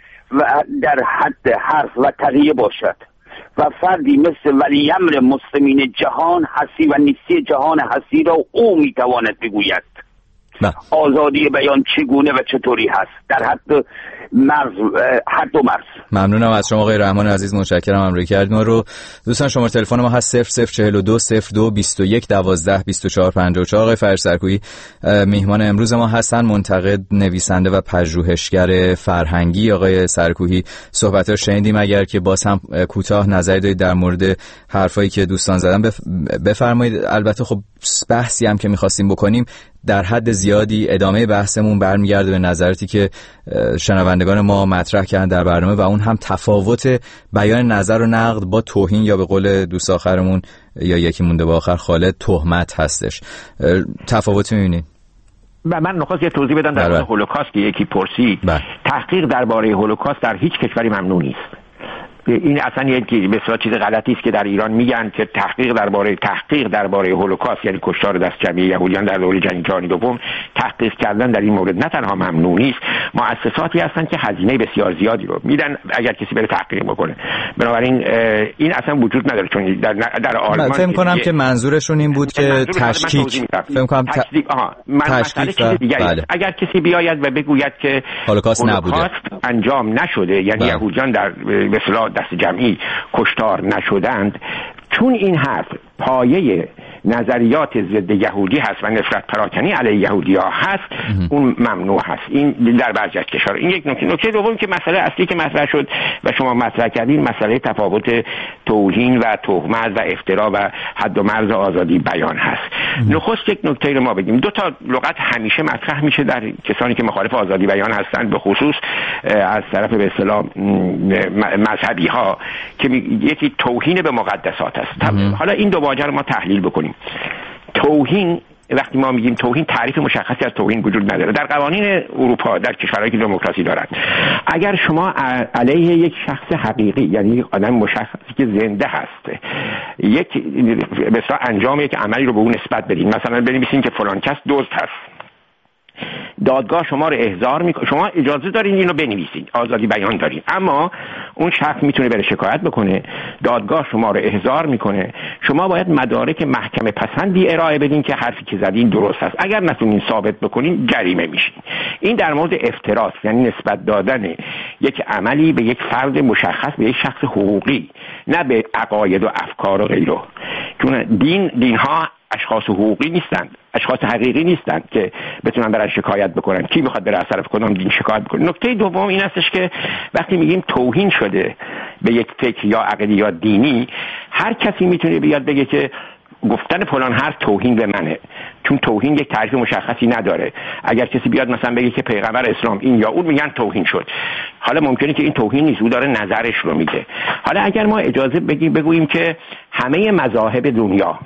و در حد حرف و تقیه باشد و فردی مثل ولی امر مسلمین جهان هستی و نیستی جهان هستی را او میتواند بگوید. نه. آزادی بیان چگونه و چطوری هست در حد مرز، حد و مرز. ممنونم از شما آقای رحمان عزیز، متشکرم همراهی کردید ما رو. دوستان شماره تلفن ما هست صفر صفر چهل و دو صفر دو بیست و یک دوازده بیست و چهار پنجاه و چهار. آقای فرج سرکوهی میهمان امروز ما هستن، منتقد، نویسنده و پژوهشگر فرهنگی. آقای سرکوهی صحبت‌ها شنیدیم، اگر که باز هم کوتاه نظری دارید در مورد حرفایی که دوستان زدن بفرمایید. البته خب بحثی هم که می‌خواستیم بکنیم در حد زیادی ادامه بحثمون برمیگرده به نظراتی که شنوندگان ما مطرح کردن در برنامه و اون هم تفاوت بیان نظر و نقد با توهین یا به قول دوست آخرمون یا یکی مونده با آخر خالد تهمت هستش. تفاوت می‌بینید؟ و من نخواست یه توضیح بدم در مورد هولوکاست که یکی پرسید. تحقیق درباره هولوکاست در هیچ کشوری ممنوع نیست. این اصلا یک بسیار چیز غلطی است که در ایران میگن که تحقیق درباره تحقیق درباره هولوکاست یعنی کشتار دست جمعی یهودیان در دوره جنگ جهانی دوم، تحقیق کردن در این مورد نه تنها ممنوع نیست، مؤسساتی هستن که هزینه بسیار زیادی رو میدن اگر کسی بره تحقیق بکنه. بنابراین این اصلا وجود نداره، چون در در آلمان فکر کنم که منظورشون این بود که تشکیک فکر کنم تشکیک آها تشکیک بله. اگر کسی بیاید و بگوید که هولوکاست نبوده، انجام نشده، یعنی یهودیان در به اصطلاح دست جمعی کشتار نشدند، چون این حرف پایه نظریات ضد یهودی هست و نفرت پراکنی علیه یهودی‌ها هست، اون ممنوع هست. این در بعضی از کشورها. این یک نکته. نکته دوم که مسئله اصلی که مطرح شد و شما مطرح کردین، مسئله تفاوت توهین و تهمت و افترا و حد و مرز آزادی بیان هست. نخست یک نکته رو ما بگیم. دو تا لغت همیشه مطرح میشه در کسانی که مخالف آزادی بیان هستند، به خصوص از طرف به اصطلاح مذهبی ها، که یکی توهین به مقدسات است. حالا این دو واژه رو ما تحلیل بکنیم. توهین، وقتی ما میگیم توهین، تعریف مشخصی از توهین وجود نداره. در قوانین اروپا، در کشورهایی که دموکراسی دارند، اگر شما علیه یک شخص حقیقی، یعنی یک آدم مشخصی که زنده هست، یک مثلا انجام یک عملی رو به اون نسبت بدین، مثلا بنویسین که فلان کس دزد هست، دادگاه شما رو احضار میکنه، شما اجازه دارین اینو بنویسید، آزادی بیان دارین، اما اون شخص میتونه بره شکایت بکنه، دادگاه شما رو احضار میکنه، شما باید مدارک محکمه پسندی ارائه بدین که حرفی که زدین درست است. اگر نتونین ثابت بکنین جریمه میشین. این در مورد افتراس، یعنی نسبت دادن یک عملی به یک فرد مشخص، به یک شخص حقوقی، نه به عقاید و افکار و غیره. چون دین دینها اشخاص حقوقی نیستند، اشخاص حقیقی نیستند که بتونن برای شکایت بکنن. کی میخواد بره از طرف کدام دین شکایت بکنه؟ نکته دوم این استش که وقتی میگیم توهین شده به یک فکر یا عقیده یا دینی، هر کسی میتونه بیاد بگه که گفتن فلان حرف توهین به منه، چون توهین یک تعریف مشخصی نداره. اگر کسی بیاد مثلا بگه که پیغمبر اسلام این یا اون، میگن توهین شد. حالا ممکنه که این توهین نیست، او داره نظرش رو میگه. حالا اگر ما اجازه بگیم بگوییم که همه مذاهب دنیا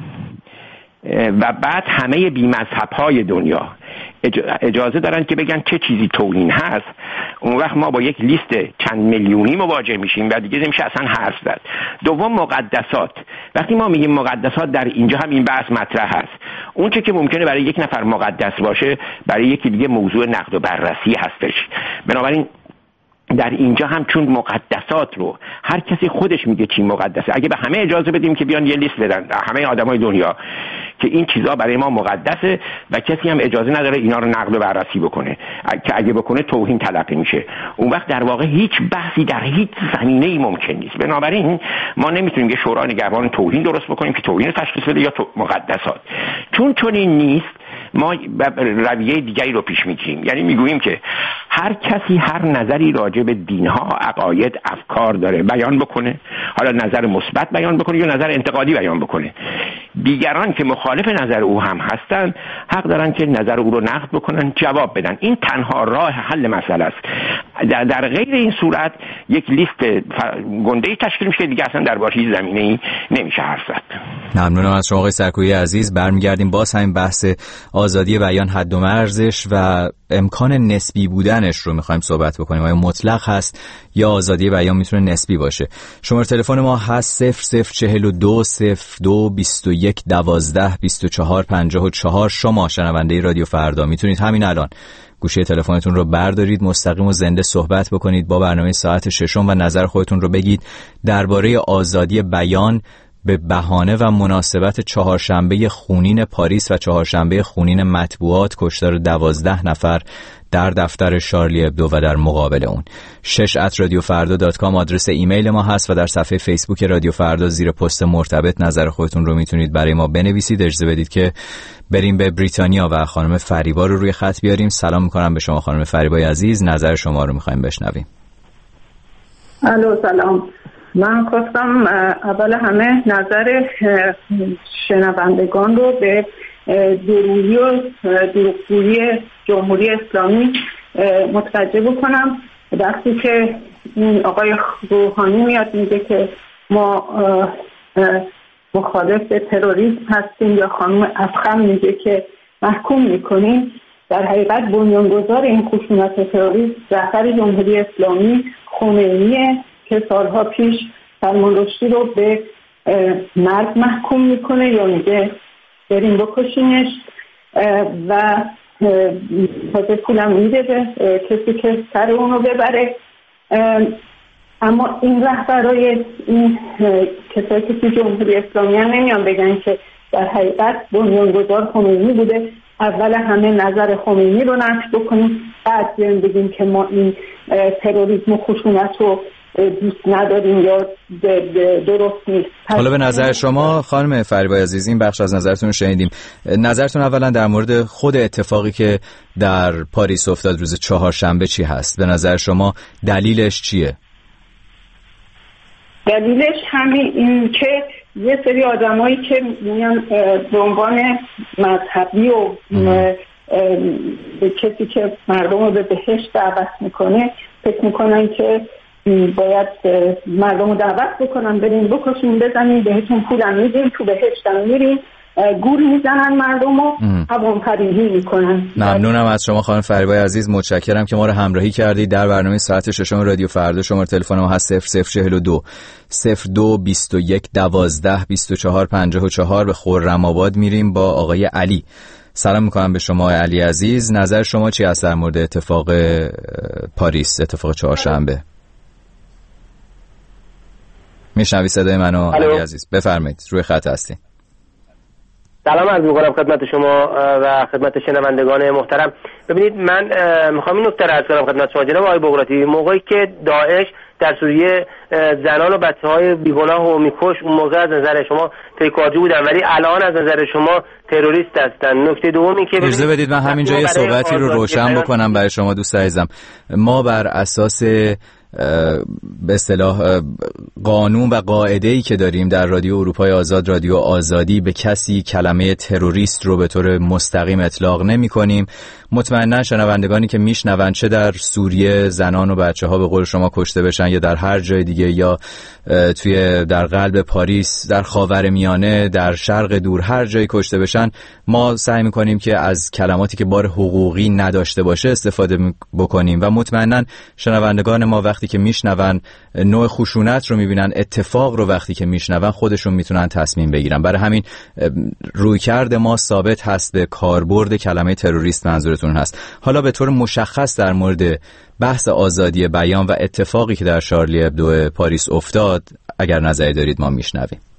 و بعد همه بی‌مذهب‌های دنیا اجازه دارن که بگن چه چیزی توهین هست، اون وقت ما با یک لیست چند میلیونی مواجه میشیم و دیگه نمیشه اصلا حرف زد. دوم، مقدسات. وقتی ما میگیم مقدسات، در اینجا هم این بحث مطرح هست. اون چه که ممکنه برای یک نفر مقدس باشه، برای یکی دیگه موضوع نقد و بررسی هستش. بنابراین در اینجا هم چون مقدسات رو هر کسی خودش میگه چی مقدسه، اگه به همه اجازه بدیم که بیان یه لیست بدن، همه آدمای دنیا، که این چیزا برای ما مقدسه و کسی هم اجازه نداره اینا رو نقد و بررسی بکنه، که اگه بکنه توهین تلقی میشه، اون وقت در واقع هیچ بحثی در هیچ زمینه‌ای ممکن نیست. بنابراین ما نمیتونیم یه شورای نگهبان توهین درست بکنیم که توهین رو تشخیص بده یا تو مقدسات. چون چون این نیست ما رویه دیگری رو پیش میگیریم. یعنی میگوییم که هر کسی هر نظری راجع به دینها، عقاید، افکار داره بیان بکنه، حالا نظر مثبت بیان بکنه یا نظر انتقادی بیان بکنه. دیگران که مخالف نظر او هم هستن حق دارن که نظر او رو نقد بکنن، جواب بدن. این تنها راه حل مسئله است. در, در غیر این صورت یک لیست گنده‌ای تشکیل میشه، دیگه اصلا درباره هیچ زمینه‌ای نمیشه حرف زد. ممنونم از شما آقای سرکویی عزیز. برمیگردیم باز همین بحث آزادی بیان، حد و مرزش و امکان نسبی بودنش رو میخوایم صحبت بکنیم. آیا مطلق هست یا آزادی بیان میتونه نسبی باشه؟ شماره تلفن ما هست صفر صفر چهل و دو صفر دو بیست و یک دوازده بیست و چهار پنجاه و چهار. شما شنونده رادیو فردا میتونید همین الان گوشه تلفنتون رو بردارید، مستقیم و زنده صحبت بکنید با برنامه ساعت ششم و نظر خودتون رو بگید درباره آزادی بیان به بهانه و مناسبت چهارشنبه خونین پاریس و چهارشنبه خونین مطبوعات، کشتار دوازده نفر در دفتر شارلی ابدو و در مقابل اون. شش ات رادیو فردا دات کام آدرس ایمیل ما هست و در صفحه فیسبوک رادیو فردا زیر پست مرتبط نظر خودتون رو میتونید برای ما بنویسید. اجازه بدید که بریم به بریتانیا و خانم فریبا رو روی خط بیاریم. سلام میکنم به شما خانم فریبای عزیز، نظر شما رو میخوایم بشنویم. الو سلام. من خواستم اول همه نظر شنوندگان رو به دروغی و دروغگویی جمهوری اسلامی متوجه بکنم. وقتی که این آقای روحانی میاد میگه که ما مخالف تروریسم هستیم یا خانم افخم میگه که محکوم میکنیم، در حقیقت بنیانگذار این خشونت تروریسم رهبر جمهوری اسلامی خمینیه که سالها پیش سلمان رشدی رو به مرگ محکوم میکنه یا میگه بریم بکشینش و تازه پولم میده به کسی که سر اونو ببره. اما این رهبرای این کسایی که توی جمهوری اسلامی هم نمیان بگن که در حقیقت بنیانگذار خمینی بوده. اول همه نظر خمینی رو نقش بکنیم، بعد بیان بگیم که ما این تروریسم و خشونت رو دوست نداریم یا درست نیست. حالا به نظر شما خانم فریبای عزیز این بخش از نظرتون رو شنیدیم. نظرتون اولا در مورد خود اتفاقی که در پاریس افتاد روز چهارشنبه چی هست؟ به نظر شما دلیلش چیه؟ دلیلش همین این که یه سری آدمایی که میان به عنوان مذهبی و کسی که مردم رو به بهشت دعوت میکنه فکر میکنن که باید مردم رو دعوت بکنن بریم بکشیم بزنیم بهتون پولم میدیم تو بهشتم میریم، گول میزنن مردم رو هوان پریدی میکنن. ممنونم از شما خانم فریبای عزیز، متشکرم که ما رو همراهی کردید در برنامه ساعت ششم رادیو فردا. شماره تلفن ما هست صفر صفر چهل و دو صفر دو بیست و یک دوازده بیست و چهار پنجاه و چهار. به خرم آباد میریم با آقای علی. سلام میکنم به شما علی عزیز، نظر شما چی هست در مورد اتفاق پاریس، اتفاق چهارشنبه؟ میشنوی صدای منو علی عزیز؟ بفرمایید، روی خط هستی. سلام عرض میکنم خدمت شما و خدمت شنوندگان محترم. ببینید من میخوام این نکته رو عرض کنم خدمت شما جناب آقای بغراتی. موقعی که داعش در سوریه زنان و بچه‌های بیگناه و میکش اون موقع از نظر شما پیکارجو بودن، ولی الان از نظر شما تروریست هستن. نکته دومی که اجازه بدید من همینجا یه صحبتی رو روشن بکنم برای شما دوست عزیزم. ما بر اساس به اصطلاح قانون و قاعده‌ای که داریم در رادیو اروپای آزاد، رادیو آزادی، به کسی کلمه تروریست رو به طور مستقیم اطلاق نمی‌کنیم. مطمئنا شنوندگانی که میشنون چه در سوریه زنان و بچه‌ها به قول شما کشته بشن یا در هر جای دیگه یا توی در قلب پاریس، در خاورمیانه، در شرق دور، هر جایی کشته بشن، ما سعی می‌کنیم که از کلماتی که بار حقوقی نداشته باشه استفاده بکنیم و مطمئنا شنوندگان ما وقتی که میشنون نوع خشونت رو میبینن، اتفاق رو وقتی که میشنون خودشون میتونن تصمیم بگیرن. برای همین رویکرد ما ثابت هست به کاربرد کلمه تروریست منظورتون هست. حالا به طور مشخص در مورد بحث آزادی بیان و اتفاقی که در شارلی ابدو پاریس افتاد اگر نظری دارید ما میشنویم.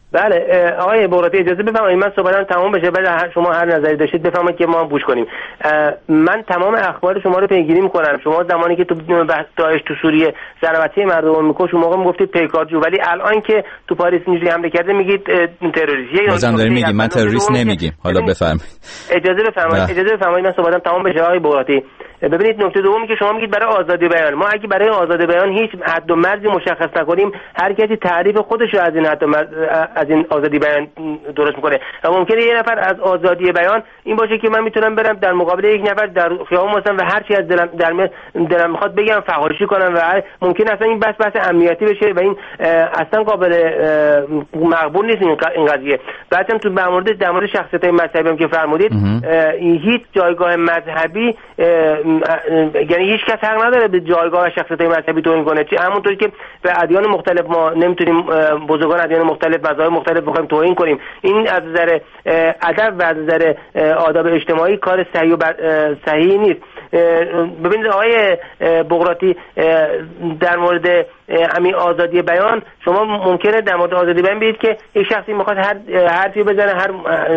بله آقای بغراتی اجازه بفرمایید من صحبتم تمام بشه، بعد شما هر نظری داشتید بفرمایید که ما هم گوش کنیم. من تمام اخبار شما رو پیگیری میکنم. شما زمانی که تو داعش تو سوریه ضربتی مردم میکشه اون موقع میگفتید پیکارجو، ولی الان که تو پاریس اینجوری حمله کرده میگید تروریستی. بازم داریم میگیم من تروریست نمیگیم. حالا بفرمایید. اجازه بفرمایید اجازه بفرمایید من صحبتم تمام بشه آقای بغراتی. ببینید نکته دومی که شما میگید برای آزادی بیان، ما اگه برای آزادی بیان هیچ حد و مرزی مشخص نکنیم، هر کسی تعریف خودش رو از این حد و مرز از این آزادی بیان درست میکنه و ممکنه یه نفر از آزادی بیان این باشه که من میتونم برم در مقابل یک نفر در خیابون مثلا و هر چی از دلم در دلم میخواد بگم فحاشی کنم و ممکن اصلا این بحث بحث امنیتی بشه و این اصلا قابل مقبول نیست این قضیه. بعدم تو در مورد در مورد شخصیت‌های مذهبی هم که فرمودید، هیچ جایگاه مذهبی یعنی هیچ کس حق نداره به جایگاه و شخصیت‌های مذهبی توهین کنه. چه همونطوری که به ادیان مختلف ما نمیتونیم بزرگان ادیان مختلف مذاهب مختلف بخوایم توهین کنیم، این از نظر ادب و از نظر آداب اجتماعی کار صحیح و صحیح نیست. ببینید آقای بغراتی در مورد همین آزادی بیان شما ممکنه در مورد آزادی بیان بگید که یک شخصی میخواد هر حرفی بزنه، هر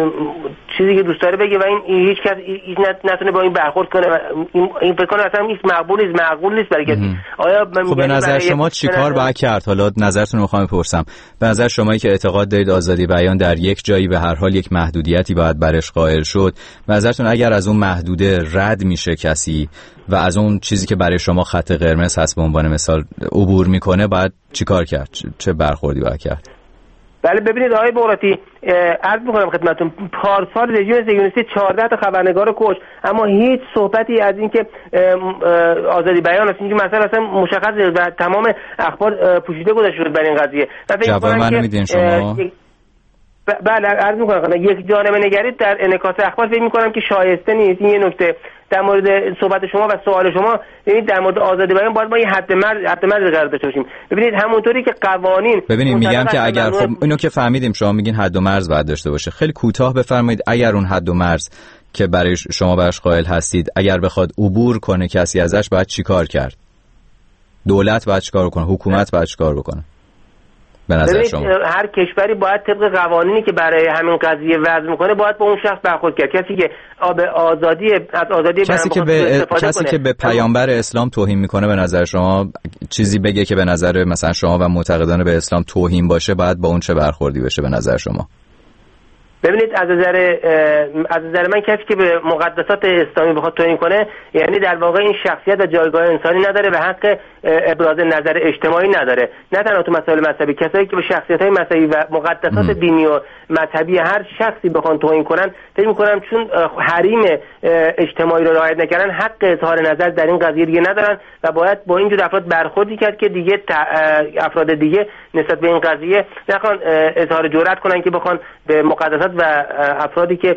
چیزی که دوست داره بگه و این هیچ کس نتونه با این برخورد کنه و این فکر کنه اصلا نیست مقبول نیست معقول نیست برای کسی. آیا خب به نظر شما چیکار باید کرد؟ حالا نظرتون رو میخوام بپرسم. به نظر شمایی که اعتقاد دارید آزادی بیان در یک جایی به هر حال یک محدودیتی باید برش قائل شد، به نظرتون اگر از اون محدوده رد میشه کسی و از اون چیزی که برای شما خط قرمز هست به عنوان مثال عبور میکنه، باید چیکار کرد؟ چه برخوردی باید کرد؟ بله ببینید آقای بغراتی عرض میکنم خدمتتون، پارسال رژیم صهیونیستی چهارده تا خبرنگار رو کش، اما هیچ صحبتی از این که آزادی بیان است این مسئله اصلا مشخص و تمام اخبار پوشیده گذاشته شد برای این قضیه. جواب منو میدین شما؟ بله عرض میکنم یک جانبه نگری در انعکاس اخبار فکر میکنم که شایسته نیست. این یه نکته در مورد صحبت شما و سوال شما. ببینید در مورد آزادی بیان باید ما یه حد مرز حد مرز قرار داشته باشیم. ببینید همونطوری که قوانین ببینید میگم که اگر خب اینو که فهمیدیم شما میگین حد و مرز باید داشته باشه، خیلی کوتاه بفرمایید اگر اون حد و مرز که برای شما براش قائل هستید اگر بخواد عبور کنه کسی ازش، باید چیکار کرد؟ دولت باید چیکار کنه؟ حکومت باید چیکار بکنه؟ به نظر شما هر کشوری باید طبق قوانینی که برای همین قضیه وضع میکنه باید با اون شخص برخورد کرد. کسی که به آزادی از آزادی کسی که به کسی که به پیامبر اسلام توهین میکنه، به نظر شما چیزی بگه که به نظر مثلا شما و معتقدان به اسلام توهین باشه، باید با اون چه برخوردی بشه به نظر شما؟ ببینید از نظر از نظر من کسی که به مقدسات اسلامی بخواد توهین کنه، یعنی در واقع این شخصیت و جایگاه انسانی نداره و حق ابراز نظر اجتماعی نداره. نه تنها تو مسائل مذهبی، کسایی که به شخصیت‌های مذهبی و مقدسات ام. دینی و مذهبی هر شخصی بخوان توهین کنن، فکر می‌کنم چون حریم اجتماعی رو رعایت نکردن حق اظهار نظر در این قضیه دیگه ندارن و باید با اینجور افراد برخوردی کرد که دیگه افراد دیگه نسبت به این قضیه نخوان اظهار جرأت کنن که بخوان به مقدسات و افرادی که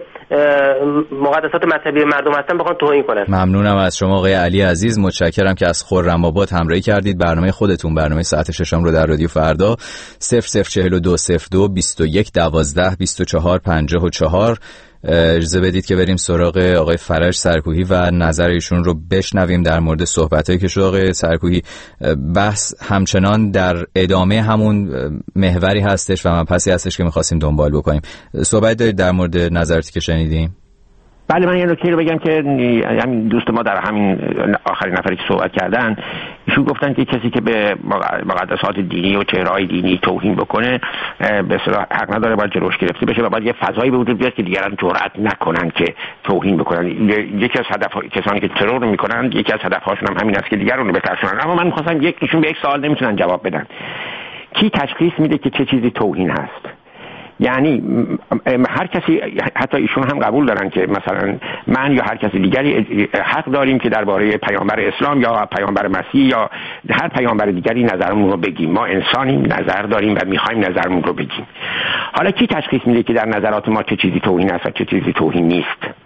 مقدسات مذهبی مردم هستن بخوان توهین کنن. ممنونم از شما آقای علی عزیز، متشکرم که از خرم‌آباد همراهی کردید. برنامه خودتون برنامه ساعت ششم رو در رادیو فردا صفر صفر چهل و دو صفر دو بیست و یک دوازده بیست و چهار پنجاه و چهار اجازه بدید که بریم سراغ آقای فرج سرکوهی و نظر ایشون رو بشنویم در مورد صحبتایی که شد. آقای سرکوهی، بحث همچنان در ادامه همون محوری هستش و مبحثی هستش که می‌خواستیم دنبال بکنیم. صحبت دارید در مورد نظراتی که شنیدیم؟ بله من یه نکته رو بگم که همین دوست ما در همین آخرین نفری که صحبت کردن ایشون گفتن که کسی که به مقدسات دینی و چهره‌های دینی توهین بکنه به اصطلاح حق نداره، باید جلوش گرفته بشه و باید یه فضایی به وجود بیاد که دیگران جرئت نکنن که توهین بکنن. یکی از هدف کسانی که ترور میکنن یکی از هدف‌هاشون هم همین است که دیگران رو بترسونن. اما من می‌خواستم یک ایشون به یک سوال نمیتونن جواب بدن. کی تشخیص میده که چه چیزی توهین هست؟ یعنی هر کسی، حتی ایشون هم قبول دارن که مثلا من یا هر کسی دیگری حق داریم که درباره پیامبر اسلام یا پیامبر مسیح یا هر پیامبر دیگری نظرمون رو بگیم. ما انسانیم، نظر داریم و میخوایم نظرمون رو بگیم. حالا کی تشخیص میده که در نظرات ما چه چیزی توهین است و چه چیزی توهین نیست؟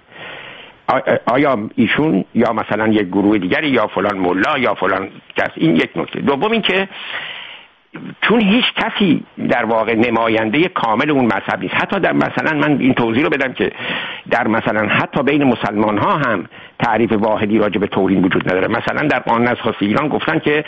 آیا ایشون یا مثلا یک گروه دیگری یا فلان ملا یا فلان کس؟ این یک نکته. دوم این که چون هیچ کسی در واقع نماینده کامل اون مذهب نیست. حتی در مثلا من این توضیح رو بدم که در مثلا حتی بین مسلمان ها هم تعریف واحدی راجع به توهین وجود نداره. مثلا در قانون اساسی ایران گفتن که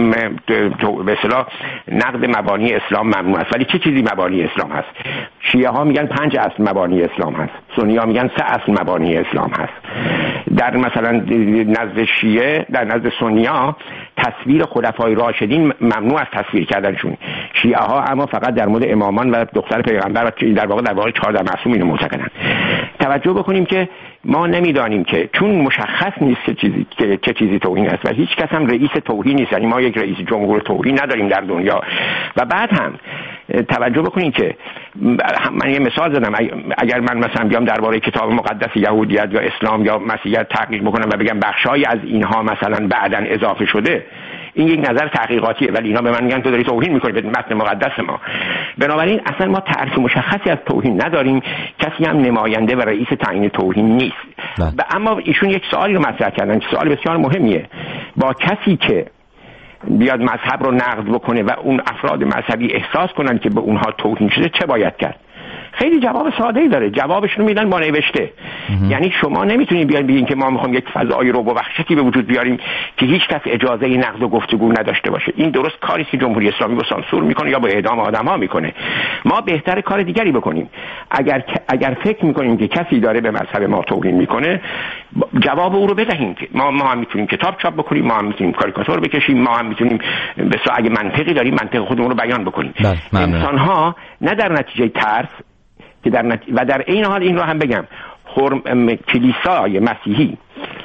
به اصطلاح نقد مبانی اسلام ممنوع است، ولی چه چیزی مبانی اسلام هست؟ شیعه ها میگن پنج اصل مبانی اسلام هست، سنی ها میگن سه اصل مبانی اسلام هست. در مثلا نزد شیعه، در نزد سنی ها تصویر خلفای راشدین ممنوع است تصویر کردنشون. شیعه ها اما فقط در مورد امامان و دختر پیغمبر و در واقع در واقع چهارده معصوم اینو معتقدن. توجه بکنیم که ما نمیدانیم که چون مشخص نیست چه چیزی که چه چیزی توهین است و هیچ کس هم رئیس توهین نیست، یعنی ما یک رئیس جمهور توهین نداریم در دنیا. و بعد هم توجه بکنین که من یه مثال زدم، اگر من مثلا بیام درباره کتاب مقدس یهودیت یا اسلام یا مسیحیت تحقیق بکنم و بگم بخشایی از اینها مثلا بعداً اضافه شده، این یک نظر تحقیقاتیه، ولی اینا به من میگن تو داری توهین میکنی به متن مقدس ما. بنابراین اصلا ما تعریف مشخصی از توهین نداریم، کسی هم نماینده و رئیس تعیین توهین نیست. و اما ایشون یک سوالی رو مطرح کردن، سوال بسیار مهمیه. با کسی که بیاد مذهب رو نقد بکنه و اون افراد مذهبی احساس کنن که به اونها توهین شده چه باید کرد؟ خیلی جواب ساده‌ای داره، جوابش رو میدن با نوشته. یعنی شما نمیتونید بیان بگین که ما میخوایم یک فضای رو با وحشتی به وجود بیاریم که هیچ کس اجازه نقد و گفتگو نداشته باشه. این درست کاری که جمهوری اسلامی با سانسور میکنه یا با اعدام آدم‌ها میکنه. ما بهتر کار دیگری بکنیم. اگر اگر فکر میکنیم که کسی داره به مذهب ما توهین میکنه، جواب او رو بدهیم که ما ما هم میتونیم کتاب چاپ بکنیم، ما هم میتونیم کاریکاتور بکشیم، ما هم میتونیم به اگه منطقی داریم منطق خودمون رو بیان بکنیم. انسان‌ها نه در نتیجه ترس که در نت... و در این حال این رو هم بگم، خرم... کلیسای مسیحی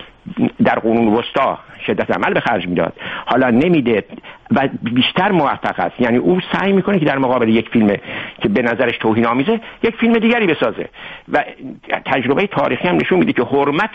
در قرون وسطا شدت عمل به خرج میداد، حالا نمیده و بیشتر موفق است. یعنی او سعی میکنه که در مقابل یک فیلم که به نظرش توهین آمیزه یک فیلم دیگری بسازه و تجربه تاریخی هم نشون میده که حرمت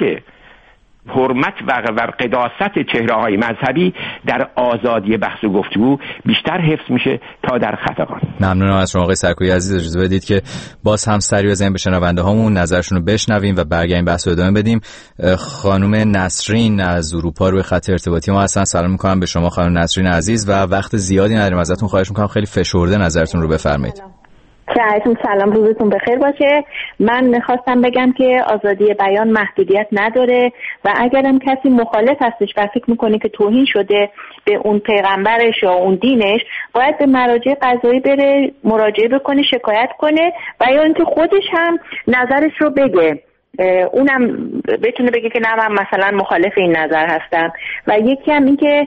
حرمت و قداست چهره‌های مذهبی در آزادی بحث و گفتگو بیشتر حفظ میشه تا در خفقان. ممنونم از شما آقای سرکویی عزیز. اجازه بدید که باز هم سری بزنیم به شنونده هامون، نظرشون رو بشنویم و برگردیم بحث رو ادامه بدیم. خانم نسرین از اروپا روی خط ارتباطی ما هستن. سلام میکنم به شما خانم نسرین عزیز و وقت زیادی نداریم، ازتون خواهش میکنم خیلی فشرده نظرتون رو بفرمایید. سلام سلام، روزتون بخیر باشه. من میخواستم بگم که آزادی بیان محدودیت نداره و اگرم کسی مخالف هستش و فکر میکنه که توهین شده به اون پیغمبرش یا اون دینش، باید به مراجع قضایی بره، مراجعه بکنه، شکایت کنه و یا اینکه خودش هم نظرش رو بگه، اونم بتونه بگه که نه من مثلا مخالف این نظر هستم. و یکی هم این که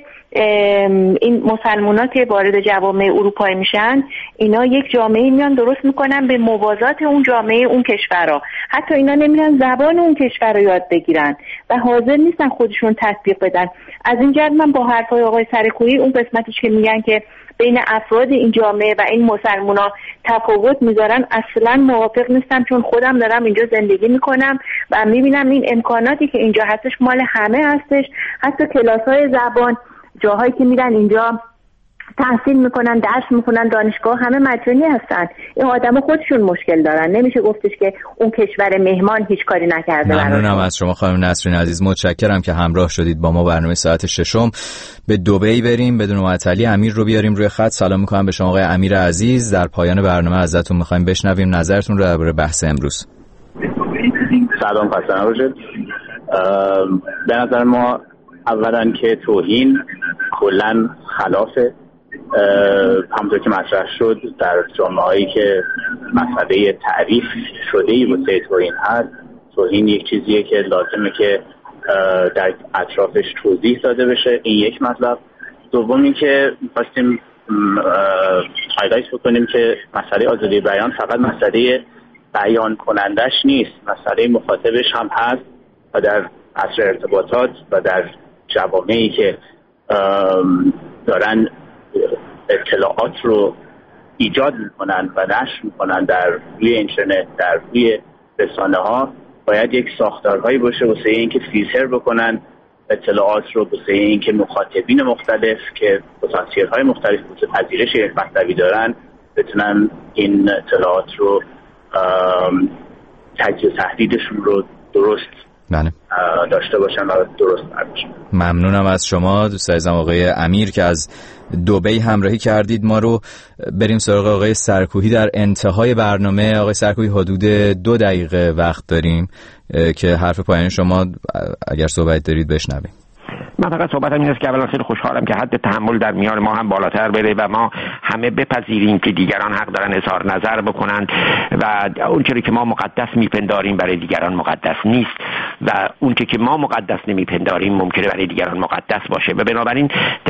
این مسلمان‌ها که وارد جوامع اروپایی میشن، اینا یک جامعه میان درست میکنن به موازات اون جامعه اون کشورها، حتی اینا نمیرن زبان اون کشور رو یاد بگیرن و حاضر نیستن خودشون تطبیق بدن. از این جهت من با حرفای آقای سرکویی اون قسمتش که میگن که بین افراد این جامعه و این مسلمان‌ها تفاوت میذارن اصلا موافق نیستم، چون خودم دارم اینجا زندگی میکنم و میبینم این امکاناتی که اینجا هستش مال همه هستش، حتی کلاس‌های زبان، جاهایی که میرن اینجا تحصیل میکنن، درس میکنن، دانشگاه، همه مجانی هستن. این آدما خودشون مشکل دارن، نمیشه گفتش که اون کشور مهمان هیچ کاری نکرده. ممنونم از شما خانم نسرین عزیز، متشکرم که همراه شدید با ما. برنامه ساعت ششم به دبی بریم، بدون معطلی امیر رو بیاریم روی خط. سلام میکنم به شما آقای امیر عزیز. در پایان برنامه ازتون میخوایم بشنویم نظرتون رو درباره بحث امروز. سلام، خسته نباشید. به نظر ما اولا که توهین کلا خلافه، همونطور که مطرح شد در جامعه‌هایی که مسئله تعریف شده‌ای واسه توهین هست، توهین یک چیزیه که لازمه که در اطرافش توضیح داده بشه. این یک مطلب. دوم این که خواستیم هایلایت بکنیم که مسئله آزادی بیان فقط مسئله بیان کنندش نیست، مسئله مخاطبش هم هست و در عصر ارتباطات و در جوامعی که دارن اطلاعات رو ایجاد میکنن و نشر میکنن در روی اینترنت، در روی رسانه ها، باید یک ساختارهایی باشه واسه این که فیلتر بکنن اطلاعات رو، واسه این که مخاطبین مختلف که پتانسیل های مختلف واسه پذیرش مطلبی دارن بتونن این اطلاعات رو تجزیه و تحلیلشون رو درست بله داشته باشن و درست باشن. ممنونم از شما دوست عزیزم آقای امیر که از دبی همراهی کردید ما رو. بریم سراغ آقای سرکوهی در انتهای برنامه. آقای سرکوهی حدود دو دقیقه وقت داریم که حرف پایان شما اگر صحبت دارید بشنویم. من فقط صحبتم این است که اولا خیلی خوشحالم که حد تحمل در میان ما هم بالاتر بره و ما همه بپذیریم که دیگران حق دارن اظهار نظر بکنند و اون چیزی که ما مقدس میپنداریم برای دیگران مقدس نیست و اون چیزی که ما مقدس نمیپنداریم ممکنه برای دیگران مقدس باشه و بنابراین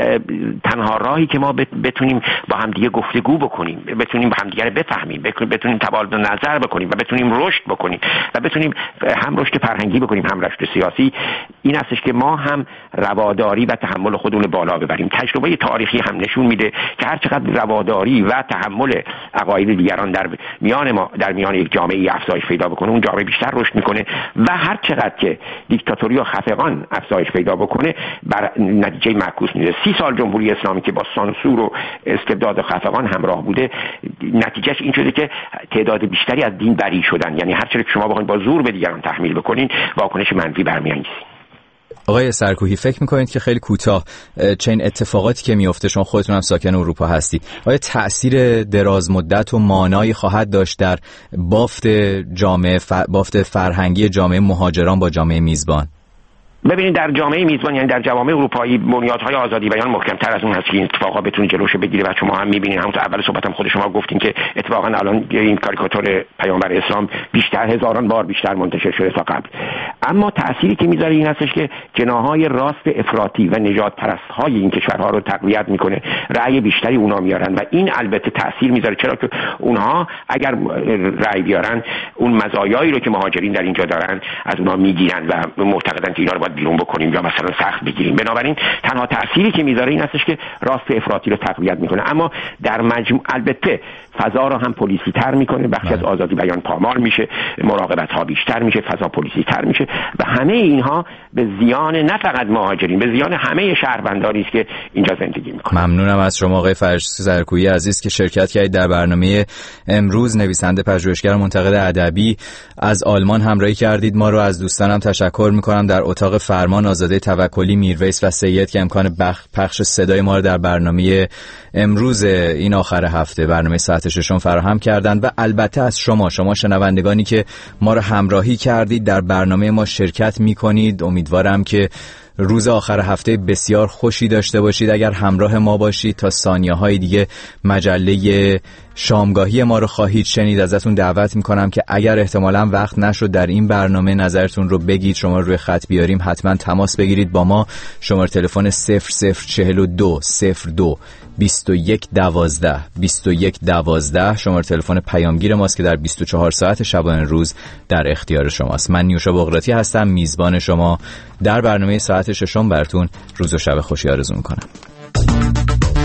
تنها راهی که ما بتونیم با هم دیگه گفتگو بکنیم، بتونیم با هم دیگه بفهمیم، بتونیم تبادل نظر بکنیم و بتونیم رشد بکنیم و بتونیم هم رشد فرهنگی بکنیم هم رشد سیاسی، این هستش که ما هم رواداری و تحمل خودمون بالا ببریم. تجربه تاریخی هم نشون میده که هر چقدر رواداری و تحمل عقاید دیگران در میان ما در میان یک جامعه افزایش پیدا بکنه، اون جامعه بیشتر رشد میکنه و هر چقدر که دیکتاتوری و خفقان افزایش پیدا بکنه بر نتیجه معکوس میده. سی سال جمهوری اسلامی که با سانسور و استبداد و خفقان همراه بوده، نتیجهش این شده که تعداد بیشتری از دین بری شدن. یعنی هر چقدر که شما بخواید با زور به دیگران تحمیل بکنین، واکنش منفی برمیانگیزید. آقای سرکوهی فکر میکنید که خیلی کوتاه چنین اتفاقاتی که میفته، شما خودتون هم ساکن اروپا هستید، آیا تأثیر دراز مدت و مانایی خواهد داشت در بافت جامعه ف... بافت فرهنگی جامعه مهاجران با جامعه میزبان؟ ببینید در جامعه میزبان یعنی در جوامع اروپایی بنیادهای آزادی بیان محکم‌تر از اون هست که این اتفاقا بتونه جلوشو بگیره و شما هم می‌بینید همون اول صحبتم خود شما گفتین که اتفاقا الان این کاریکاتور پیامبر اسلام بیشتر هزاران بار بیشتر منتشر شده تا قبل. اما تأثیری که میذاره این هستش که جناح‌های راست افراطی و نجات پرست‌های این کشورها رو تقویت میکنه، رأی بیشتری اونها میارن و این البته تأثیر میذاره، چرا که اونها اگر رأی بیارن اون مزایایی رو که مهاجرین در اینجا دارن از اونها میگیرن و معتقدن که اینا رو باید بیرون بکنیم یا مثلا سخت بگیریم. بنابراین تنها تأثیری که میذاره این هستش که راست افراطی رو تقویت میکنه، اما در مجموع البته فضا رو هم پلیسی تر میکنه، بخشی از آزادی بیان پامال میشه، مراقبت ها بیشتر میشه، فضا پلیسی تر میشه و همه اینها به زیان نه فقط مهاجرین، به زیان همه شهروندانی است که اینجا زندگی میکنن. ممنونم از شما آقای فرشته سرکویی عزیز که شرکت کردید در برنامه امروز. نویسنده، پژوهشگر، منتقد ادبی از آلمان همراهی کردید ما رو. از دوستانم تشکر میکنم در اتاق فرمان آزاده توکلی، میرویس و سید که امکان پخش صدای ما رو در برنامه امروز این آخر هفته برنامه ساعت ششم فراهم کردند و البته از شما شما شنوندگانی که ما رو همراهی کردید در برنامه ما شرکت میکنید. امیدوارم که روز آخر هفته بسیار خوشی داشته باشید. اگر همراه ما باشید تا ثانیه های دیگه مجله شامگاهی ما رو خواهید شنید. ازتون دعوت میکنم که اگر احتمالاً وقت نشد در این برنامه نظرتون رو بگید، شما روی خط بیاریم، حتما تماس بگیرید با ما. شماره تلفن صفر صفر چهل و دو صفر دو بیست و یک دوازده بیست و یک دوازده شماره تلفن پیامگیر ماست که در بیست و چهار ساعت شبانه روز در اختیار شماست. من نیوشا بغراتی هستم، میزبان شما در برنامه ساعت ششم. براتون روز و شب خوشی آرزو میکنم.